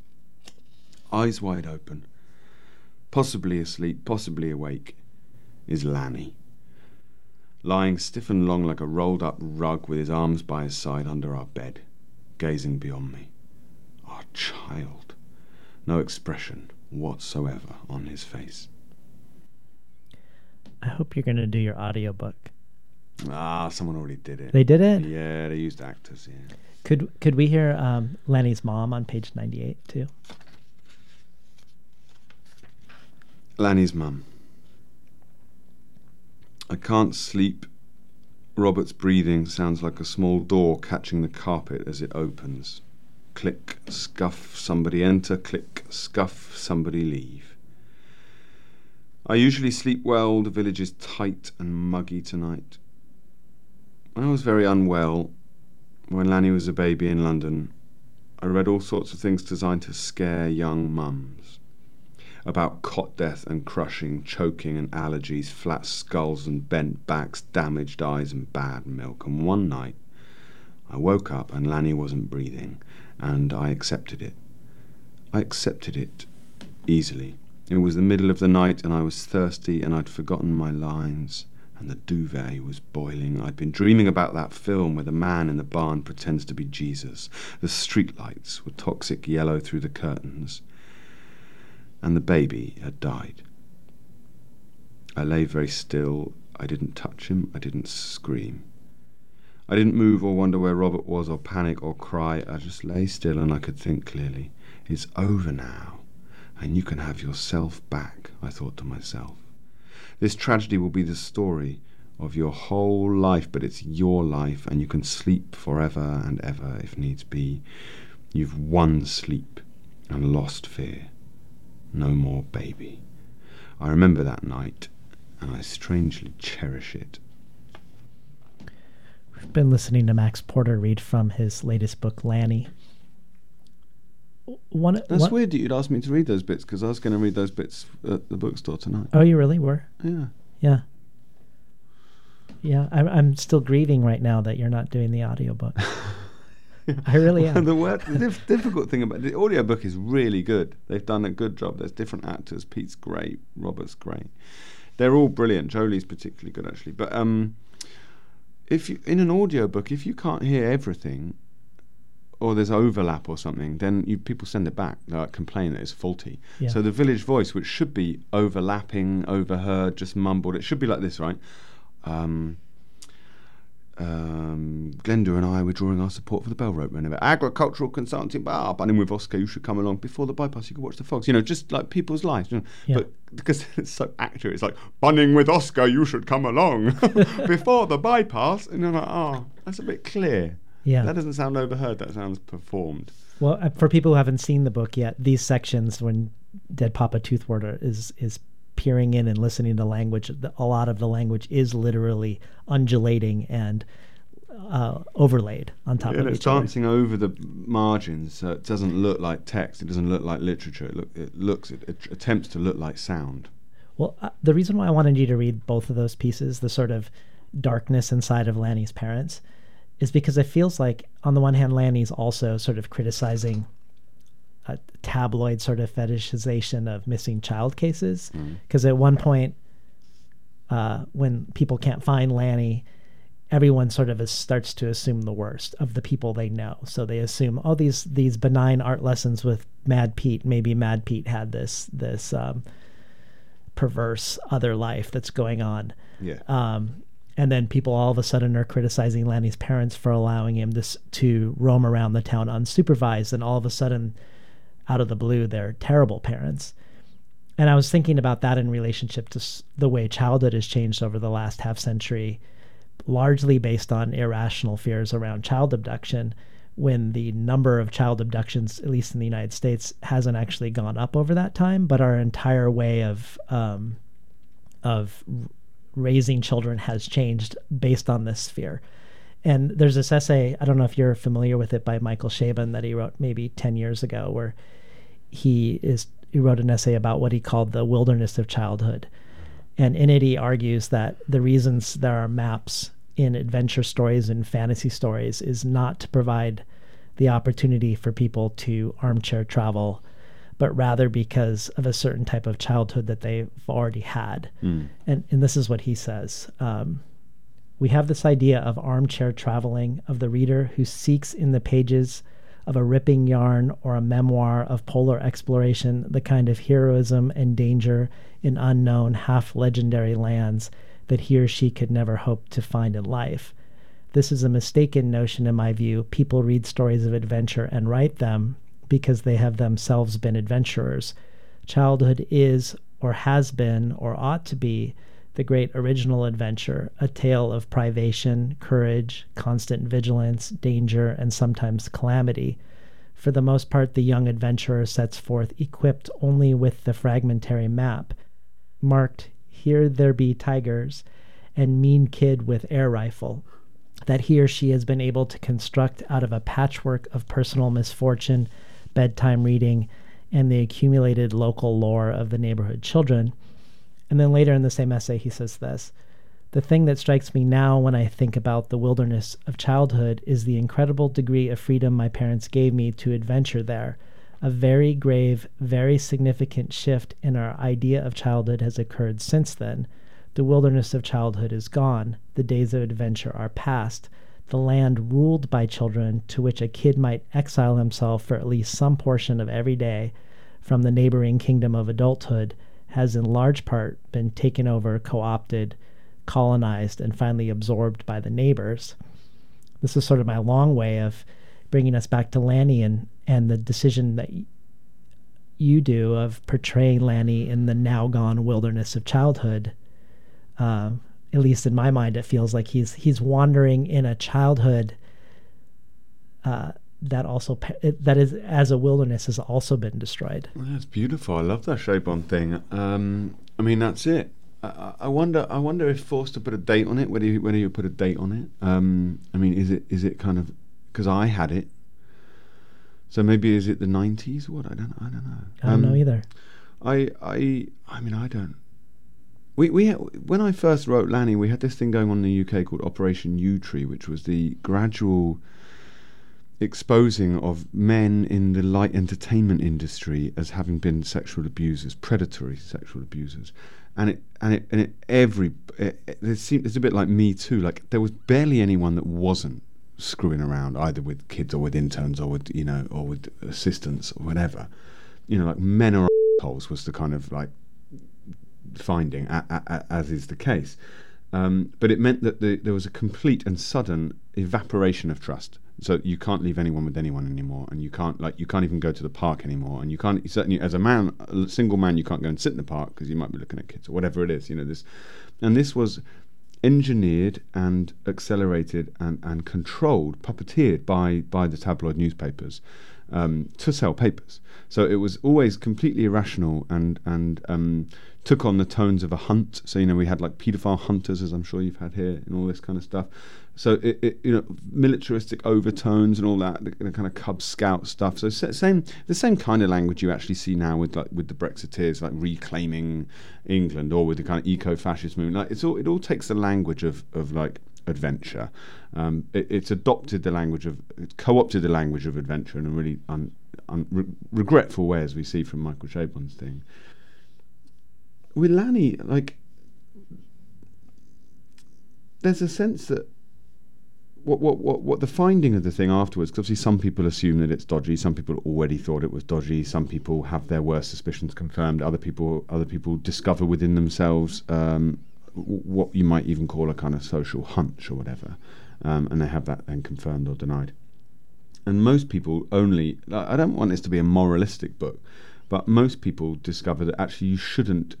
D: eyes wide open, possibly asleep, possibly awake, is Lanny. Lying stiff and long like a rolled-up rug with his arms by his side under our bed, gazing beyond me. Our child. No expression whatsoever on his face.
C: I hope you're going to do your audiobook.
D: Someone already did it.
C: They did it?
D: Yeah, they used actors, yeah.
C: Could we hear Lanny's mom on page 98 too?
D: Lanny's mum. I can't sleep. Robert's breathing sounds like a small door catching the carpet as it opens. Click, scuff, somebody enter. Click, scuff, somebody leave. I usually sleep well. The village is tight and muggy tonight. When I was very unwell, when Lanny was a baby in London, I read all sorts of things designed to scare young mums. About cot death and crushing, choking and allergies, flat skulls and bent backs, damaged eyes and bad milk. And one night, I woke up and Lanny wasn't breathing, and I accepted it. I accepted it easily. It was the middle of the night and I was thirsty and I'd forgotten my lines and the duvet was boiling. I'd been dreaming about that film where the man in the barn pretends to be Jesus. The streetlights were toxic yellow through the curtains. And the baby had died. I lay very still. I didn't touch him. I didn't scream. I didn't move or wonder where Robert was or panic or cry. I just lay still and I could think clearly. It's over now, and you can have yourself back, I thought to myself. This tragedy will be the story of your whole life, but it's your life, and you can sleep forever and ever if needs be. You've won sleep and lost fear. No more baby. I remember that night, and I strangely cherish it.
C: We've been listening to Max Porter read from his latest book, Lanny.
D: That's weird that you'd asked me to read those bits, because I was going to read those bits at the bookstore tonight.
C: Oh, you really were?
D: Yeah.
C: Yeah. Yeah, I'm still grieving right now that you're not doing the audiobook. I really am.
D: The difficult thing about the audiobook is really good. They've done a good job. There's different actors. Pete's great. Robert's great. They're all brilliant. Jolie's particularly good, actually. But if you in an audiobook, if you can't hear everything, or there's overlap or something, then people send it back. They complain that it's faulty.
C: Yeah.
D: So the village voice, which should be overlapping, overheard, just mumbled, it should be like this, right? Glenda and I were drawing our support for the Bell Road Renovation. Agricultural consultancy, bunning with Oscar, you should come along. Before the bypass, you could watch the fogs. Just like people's lives.
C: Yeah.
D: But because it's so accurate, it's like, bunning with Oscar, you should come along. Before the bypass. And you're like, that's a bit clear.
C: Yeah.
D: That doesn't sound overheard, that sounds performed.
C: Well, for people who haven't seen the book yet, these sections when Dead Papa Toothwater is peering in and listening to language, a lot of the language is literally undulating and overlaid on top of each other.
D: And it's dancing over the margins, so it doesn't look like text, it doesn't look like literature, it attempts to look like sound.
C: Well, the reason why I wanted you to read both of those pieces, the sort of darkness inside of Lanny's parents, is because it feels like, on the one hand, Lanny's also sort of criticizing a tabloid sort of fetishization of missing child cases. Because at one point, when people can't find Lanny, everyone sort of starts to assume the worst of the people they know. So they assume, these benign art lessons with Mad Pete, maybe Mad Pete had this perverse other life that's going on.
D: Yeah.
C: And then people all of a sudden are criticizing Lanny's parents for allowing him to roam around the town unsupervised. And all of a sudden, out of the blue, they're terrible parents. And I was thinking about that in relationship to the way childhood has changed over the last half century, largely based on irrational fears around child abduction, when the number of child abductions, at least in the United States, hasn't actually gone up over that time, but our entire way of raising children has changed based on this fear. And there's this essay, I don't know if you're familiar with it, by Michael Chabon that he wrote maybe 10 years ago, where he wrote an essay about what he called the wilderness of childhood. And in it, he argues that the reasons there are maps in adventure stories and fantasy stories is not to provide the opportunity for people to armchair travel, but rather because of a certain type of childhood that they've already had. And this is what he says. We have this idea of armchair traveling, of the reader who seeks in the pages of a ripping yarn or a memoir of polar exploration the kind of heroism and danger in unknown, half-legendary lands that he or she could never hope to find in life. This is a mistaken notion in my view. People read stories of adventure and write them because they have themselves been adventurers. Childhood is, or has been, or ought to be, the great original adventure, a tale of privation, courage, constant vigilance, danger, and sometimes calamity. For the most part, the young adventurer sets forth equipped only with the fragmentary map, marked, "Here there be tigers," and "mean kid with air rifle," that he or she has been able to construct out of a patchwork of personal misfortune, bedtime reading, and the accumulated local lore of the neighborhood children. And then later in the same essay, he says this: "The thing that strikes me now when I think about the wilderness of childhood is the incredible degree of freedom my parents gave me to adventure there. A very grave, very significant shift in our idea of childhood has occurred since then. The wilderness of childhood is gone. The days of adventure are past. The land ruled by children, to which a kid might exile himself for at least some portion of every day from the neighboring kingdom of adulthood, has in large part been taken over, co-opted, colonized, and finally absorbed by the neighbors." This is sort of my long way of bringing us back to Lanny and the decision that you do of portraying Lanny in the now gone wilderness of childhood. At least in my mind, it feels like he's wandering in a childhood that is, as a wilderness, has also been destroyed.
D: Well, that's beautiful. I love that Chabon thing. I mean, that's it. I wonder if forced to put a date on it, whether you put a date on it. I mean, is it kind of, because I had it, so maybe is it the 90s? What I don't know.
C: I don't know either.
D: I mean, I don't. When I first wrote Lanny, we had this thing going on in the UK called Operation Yewtree, which was the gradual exposing of men in the light entertainment industry as having been sexual abusers, predatory sexual abusers, and it's a bit like Me Too. Like, there was barely anyone that wasn't screwing around, either with kids or with interns or with or with assistants or whatever. Like, men are assholes was the kind of like finding, as is the case. But it meant that there was a complete and sudden evaporation of trust. So you can't leave anyone with anyone anymore, and you can't even go to the park anymore, and you can't, certainly as a single man, you can't go and sit in the park because you might be looking at kids or whatever it is. This was engineered and accelerated and controlled, puppeteered by the tabloid newspapers to sell papers. So it was always completely irrational and took on the tones of a hunt. So we had like paedophile hunters, as I'm sure you've had here, and all this kind of stuff. So it militaristic overtones and all that, the kind of Cub Scout stuff. So the same kind of language you actually see now with the Brexiteers, like reclaiming England, or with the kind of eco-fascist movement. Like, it all takes the language of like adventure. It's co-opted the language of adventure in a really regretful way, as we see from Michael Chabon's thing. With Lanny, like, there's a sense that what the finding of the thing afterwards, because obviously some people assume that it's dodgy, some people already thought it was dodgy, some people have their worst suspicions confirmed, other people discover within themselves what you might even call a kind of social hunch or whatever, and they have that then confirmed or denied. And most people only, I don't want this to be a moralistic book, but most people discover that actually you shouldn't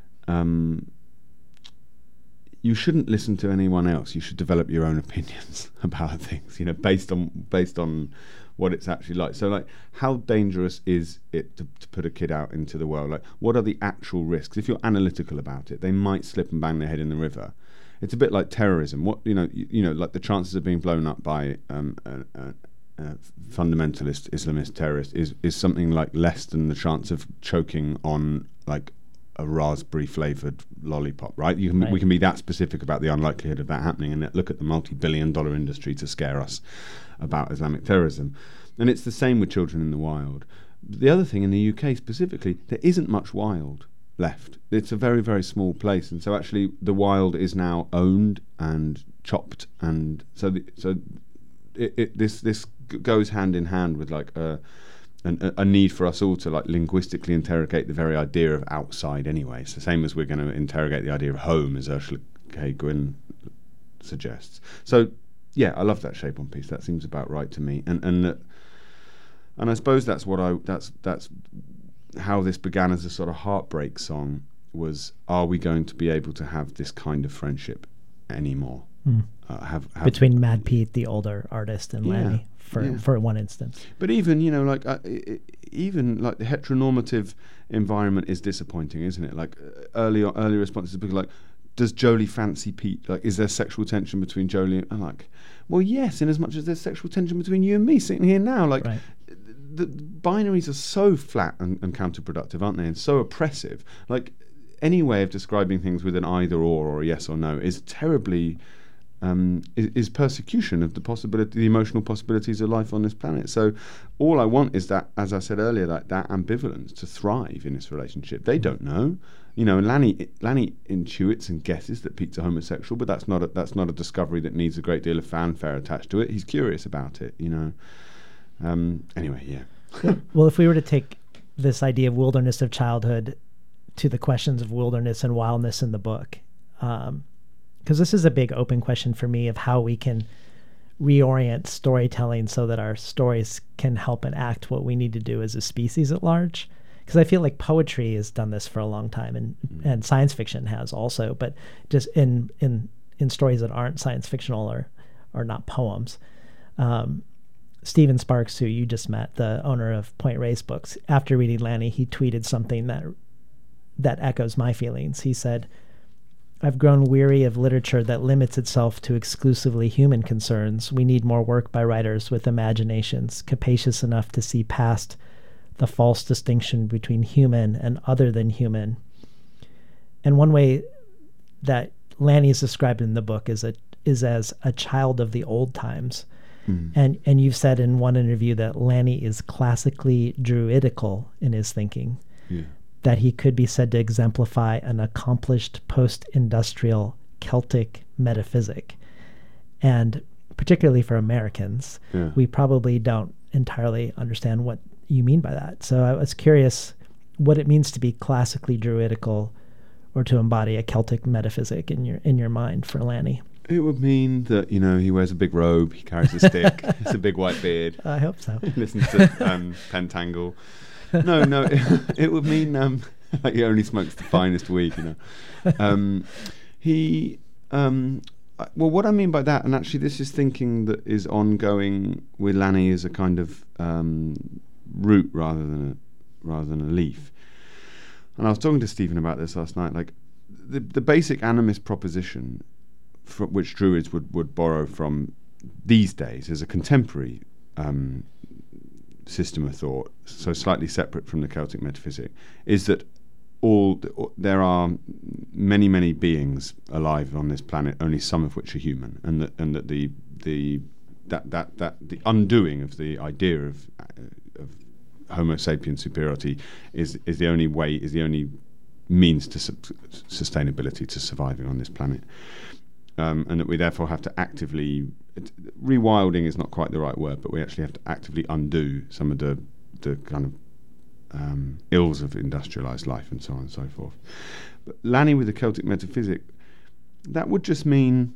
D: listen to anyone else. You should develop your own opinions about things, based on what it's actually like. So, like, how dangerous is it to put a kid out into the world? Like, what are the actual risks? If you're analytical about it, they might slip and bang their head in the river. It's a bit like terrorism. What like the chances of being blown up by fundamentalist Islamist terrorist is something like less than the chance of choking on like a raspberry flavored lollipop, right? We can be that specific about the unlikelihood of that happening, and look at the multi-billion-dollar industry to scare us about Islamic terrorism. And it's the same with children in the wild. The other thing, in the UK specifically, there isn't much wild left. It's a very, very small place, and so actually the wild is now owned and chopped, and so this goes hand in hand with like a need for us all to like linguistically interrogate the very idea of outside anyway. It's the same as we're going to interrogate the idea of home, as Ursula Kay Gwyn suggests. So yeah, I love that shape on piece. That seems about right to me, and I suppose that's how this began as a sort of heartbreak song. Was, are we going to be able to have this kind of friendship anymore? Have
C: between Mad Pete, the older artist, and Lanny, for one instance.
D: But even even like the heteronormative environment is disappointing, isn't it? Like early responses, people like, does Jolie fancy Pete? Like, is there sexual tension between Jolie? And I'm like, well, yes, in as much as there's sexual tension between you and me sitting here now. Like,
C: right.
D: The binaries are so flat and counterproductive, aren't they? And so oppressive. Like, any way of describing things with an either or a yes or no is terribly is persecution of the emotional possibilities of life on this planet. So all I want is that, as I said earlier, that ambivalence to thrive in this relationship. They don't know, and Lanny intuits and guesses that Pete's a homosexual, but that's not a discovery that needs a great deal of fanfare attached to it. He's curious about it, Anyway, yeah.
C: Well, if we were to take this idea of wilderness of childhood to the questions of wilderness and wildness in the book, because this is a big open question for me of how we can reorient storytelling so that our stories can help enact what we need to do as a species at large. Because I feel like poetry has done this for a long time, and science fiction has also, but just in stories that aren't science fictional or not poems. Stephen Sparks, who you just met, the owner of Point Reyes Books, after reading Lanny, he tweeted something that echoes my feelings. He said, "I've grown weary of literature that limits itself to exclusively human concerns. We need more work by writers with imaginations capacious enough to see past the false distinction between human and other than human." And one way that Lanny is described in the book is as a child of the old times. And you've said in one interview that Lanny is classically druidical in his thinking.
D: Yeah.
C: That he could be said to exemplify an accomplished post-industrial Celtic metaphysic. And particularly for Americans, we probably don't entirely understand what you mean by that. So I was curious what it means to be classically druidical or to embody a Celtic metaphysic in your mind for Lanny.
D: It would mean that, he wears a big robe, he carries a stick, has a big white beard.
C: I hope so.
D: He listens to Pentangle. No, it would mean like he only smokes the finest weed, Well, what I mean by that, and actually this is thinking that is ongoing with Lanny as a kind of root rather than a leaf. And I was talking to Stephen about this last night. Like the basic animist proposition, which Druids would borrow from these days as a contemporary system of thought, so slightly separate from the Celtic metaphysic, is that there are many beings alive on this planet, only some of which are human, and that the undoing of the idea of Homo sapiens superiority is the only way, is the only means to sustainability, to surviving on this planet. And that we therefore have to actively, rewilding is not quite the right word, but we actually have to actively undo some of the kind of ills of industrialized life and so on and so forth. But Lanny with the Celtic metaphysic, that would just mean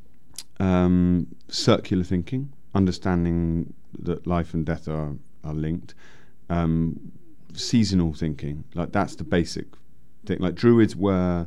D: circular thinking, understanding that life and death are linked, seasonal thinking, like that's the basic thing. Like Druids were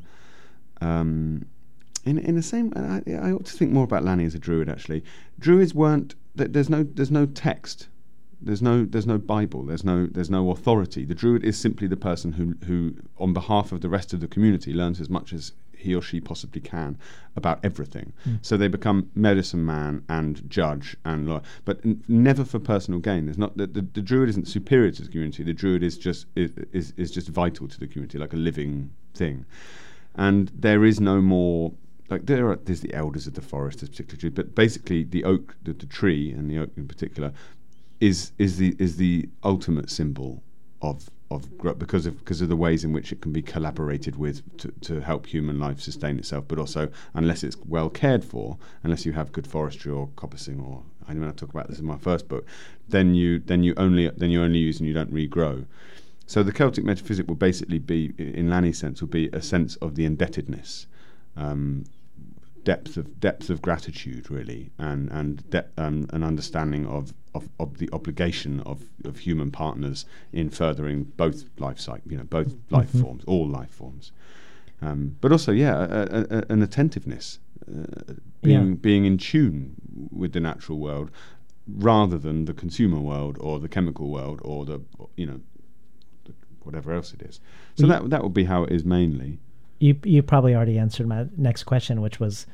D: in the same, I ought to think more about Lanny as a Druid actually. Druids weren't, there's no text, there's no Bible, there's no authority. The Druid is simply the person who on behalf of the rest of the community learns as much as he or she possibly can about everything. So they become medicine man and judge and lawyer, but never for personal gain. There's not the Druid isn't superior to the community. The Druid is just vital to the community, like a living thing. And there is no more. Like there's the elders of the forest, there's particular tree, but basically the oak, the tree, and the oak in particular, is the ultimate symbol of growth because of the ways in which it can be collaborated with to help human life sustain itself, but also unless it's well cared for, unless you have good forestry or coppicing, or I know I talk about this in my first book, then you only use and you don't regrow. So the Celtic metaphysic will basically be, in Lanny's sense, will be a sense of the indebtedness depth of gratitude, really, and an understanding of the obligation of human partners in furthering both life cycle, both life forms, all life forms, but also an attentiveness, being in tune with the natural world, rather than the consumer world or the chemical world or the whatever else it is. So that would be how it is mainly.
C: You probably already answered my next question, which was,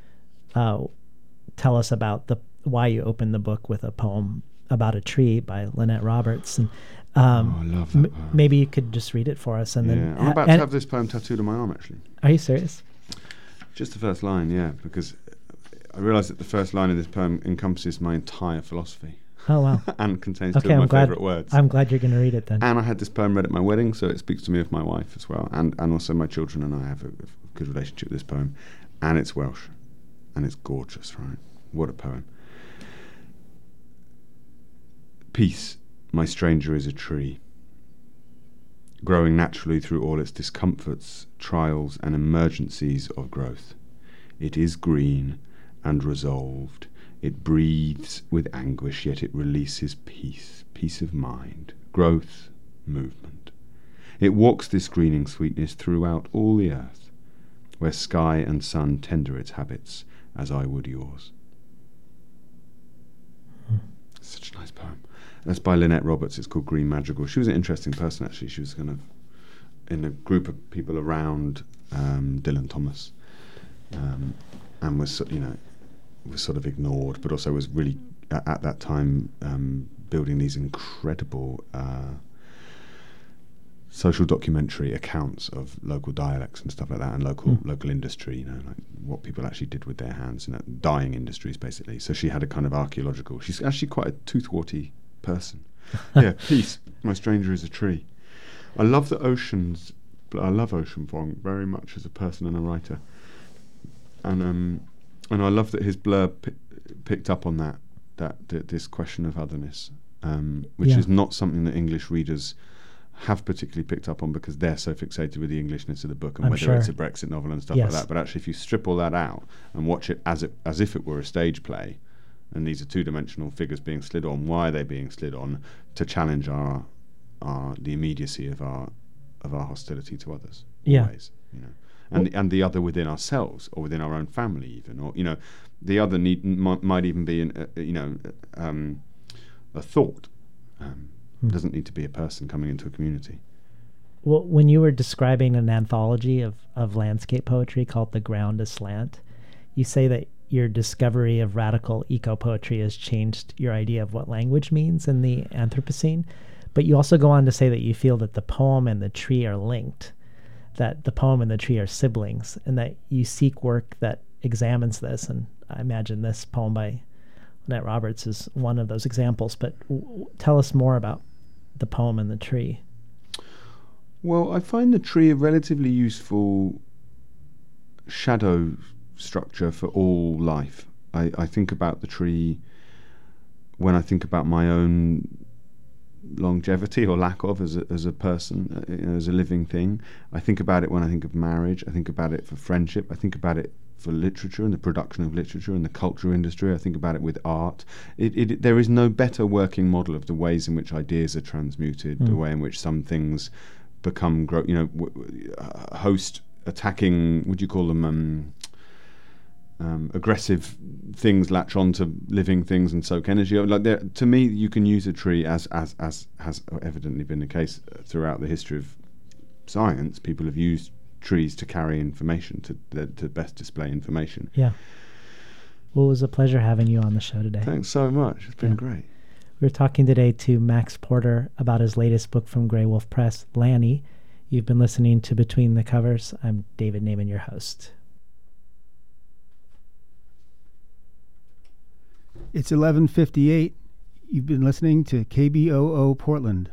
C: tell us about why you opened the book with a poem about a tree by Lynette Roberts. And
D: I love that poem.
C: Maybe you could just read it for us. And then
D: I'm about to have this poem tattooed on my arm, actually.
C: Are you serious?
D: Just the first line, because I realised that the first line of this poem encompasses my entire philosophy.
C: Oh, wow.
D: And contains two of my favourite words.
C: I'm glad you're going to read it then.
D: And I had this poem read at my wedding, so it speaks to me of my wife as well. And also my children and I have a good relationship with this poem. And it's Welsh. And it's gorgeous, right? What a poem. Peace, my stranger, is a tree, growing naturally through all its discomforts, trials, and emergencies of growth. It is green and resolved. It breathes with anguish, yet it releases peace of mind, growth, movement. It walks this greening sweetness throughout all the earth, where sky and sun tender its habits, as I would yours. Such a nice poem. That's by Lynette Roberts. It's called Green Madrigal. She was an interesting person, actually. She was kind of in a group of people around Dylan Thomas, and was sort of ignored, but also was really at that time building these incredible social documentary accounts of local dialects and stuff like that, and local industry, like what people actually did with their hands, dying industries basically. So she had a kind of archaeological. She's actually quite a toothwarty person. Peace, my stranger, is a tree. I love Ocean Vuong very much as a person and a writer, and I love that his blurb picked up on that this question of otherness, which is not something that English readers have particularly picked up on, because they're so fixated with the Englishness of the book and whether it's a Brexit novel and stuff like that. But actually, if you strip all that out and watch it as if it were a stage play, and these are two-dimensional figures being slid on, why are they being slid on? To challenge the immediacy of our hostility to others. Always, and the other within ourselves, or within our own family, even, or the other might even be a thought. Doesn't need to be a person coming into a community.
C: Well, when you were describing an anthology of landscape poetry called The Ground Aslant, you say that your discovery of radical eco-poetry has changed your idea of what language means in the Anthropocene. But you also go on to say that you feel that the poem and the tree are linked, that the poem and the tree are siblings, and that you seek work that examines this. And I imagine this poem by Lynette Roberts is one of those examples. But tell us more about the poem and the tree.
D: Well, I find the tree a relatively useful shadow structure for all life. I think about the tree when I think about my own longevity or lack of as a person, as a living thing. I think about it when I think of marriage. I think about it for friendship. I think about it for literature and the production of literature and the culture industry. I think about it with art. There is no better working model of the ways in which ideas are transmuted, the way in which some things become, host attacking, would you call them, aggressive things latch on to living things and soak energy. To me, you can use a tree as has evidently been the case throughout the history of science. People have used trees to carry information, to best display information.
C: Yeah. Well, it was a pleasure having you on the show today.
D: Thanks so much. It's been great.
C: We're talking today to Max Porter about his latest book from Grey Wolf Press, Lanny. You've been listening to Between the Covers. I'm David Naiman, your host.
B: It's 11:58. You've been listening to KBOO Portland.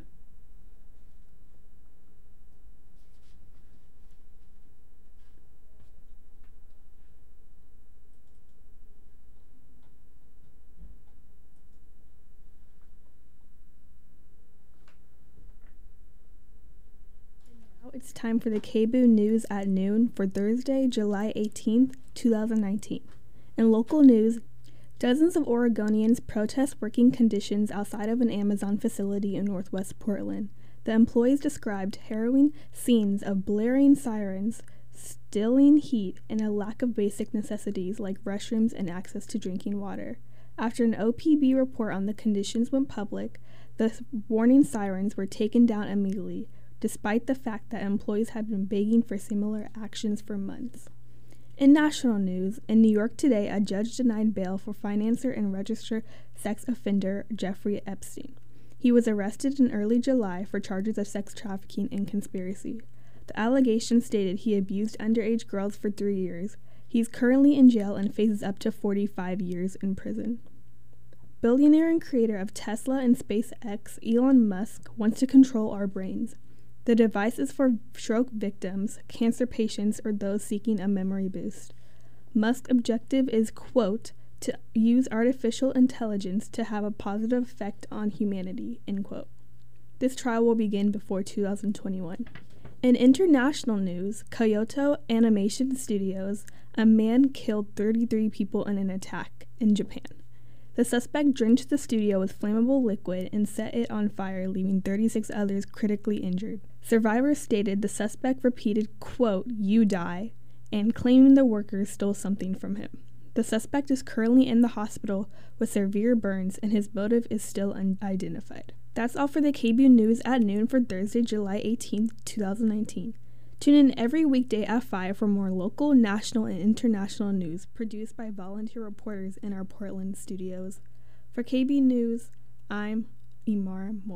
E: it's time for the KBOO News at noon for Thursday, July 18th, 2019. In local news, dozens of Oregonians protest working conditions outside of an Amazon facility in northwest Portland. The employees described harrowing scenes of blaring sirens, stilling heat, and a lack of basic necessities like restrooms and access to drinking water. After an OPB report on the conditions went public, the warning sirens were taken down immediately, despite the fact that employees had been begging for similar actions for months. In national news, in New York today, a judge denied bail for financier and registered sex offender Jeffrey Epstein. He was arrested in early July for charges of sex trafficking and conspiracy. The allegations stated he abused underage girls for 3 years. He's currently in jail and faces up to 45 years in prison. Billionaire and creator of Tesla and SpaceX, Elon Musk, wants to control our brains. The device is for stroke victims, cancer patients, or those seeking a memory boost. Musk's objective is, quote, to use artificial intelligence to have a positive effect on humanity, end quote. This trial will begin before 2021. In international news, Kyoto Animation Studios, a man killed 33 people in an attack in Japan. The suspect drenched the studio with flammable liquid and set it on fire, leaving 36 others critically injured. Survivors stated the suspect repeated, quote, "You die," and claiming the workers stole something from him. The suspect is currently in the hospital with severe burns, and his motive is still unidentified. That's all for the KBOO News at noon for Thursday, July 18th, 2019. Tune in every weekday at 5 for more local, national, and international news produced by volunteer reporters in our Portland studios. For KB News, I'm Imara Moore.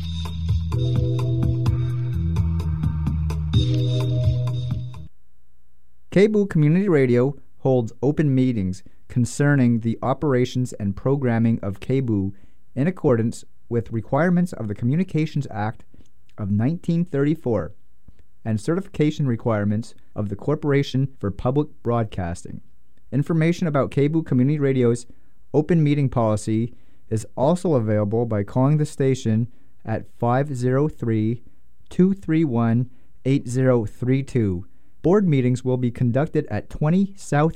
F: KBOO Community Radio holds open meetings concerning the operations and programming of KBOO in accordance with requirements of the Communications Act of 1934 and certification requirements of the Corporation for Public Broadcasting. Information about KBOO Community Radio's open meeting policy is also available by calling the station at 503-231-8032. Board meetings will be conducted at 20 South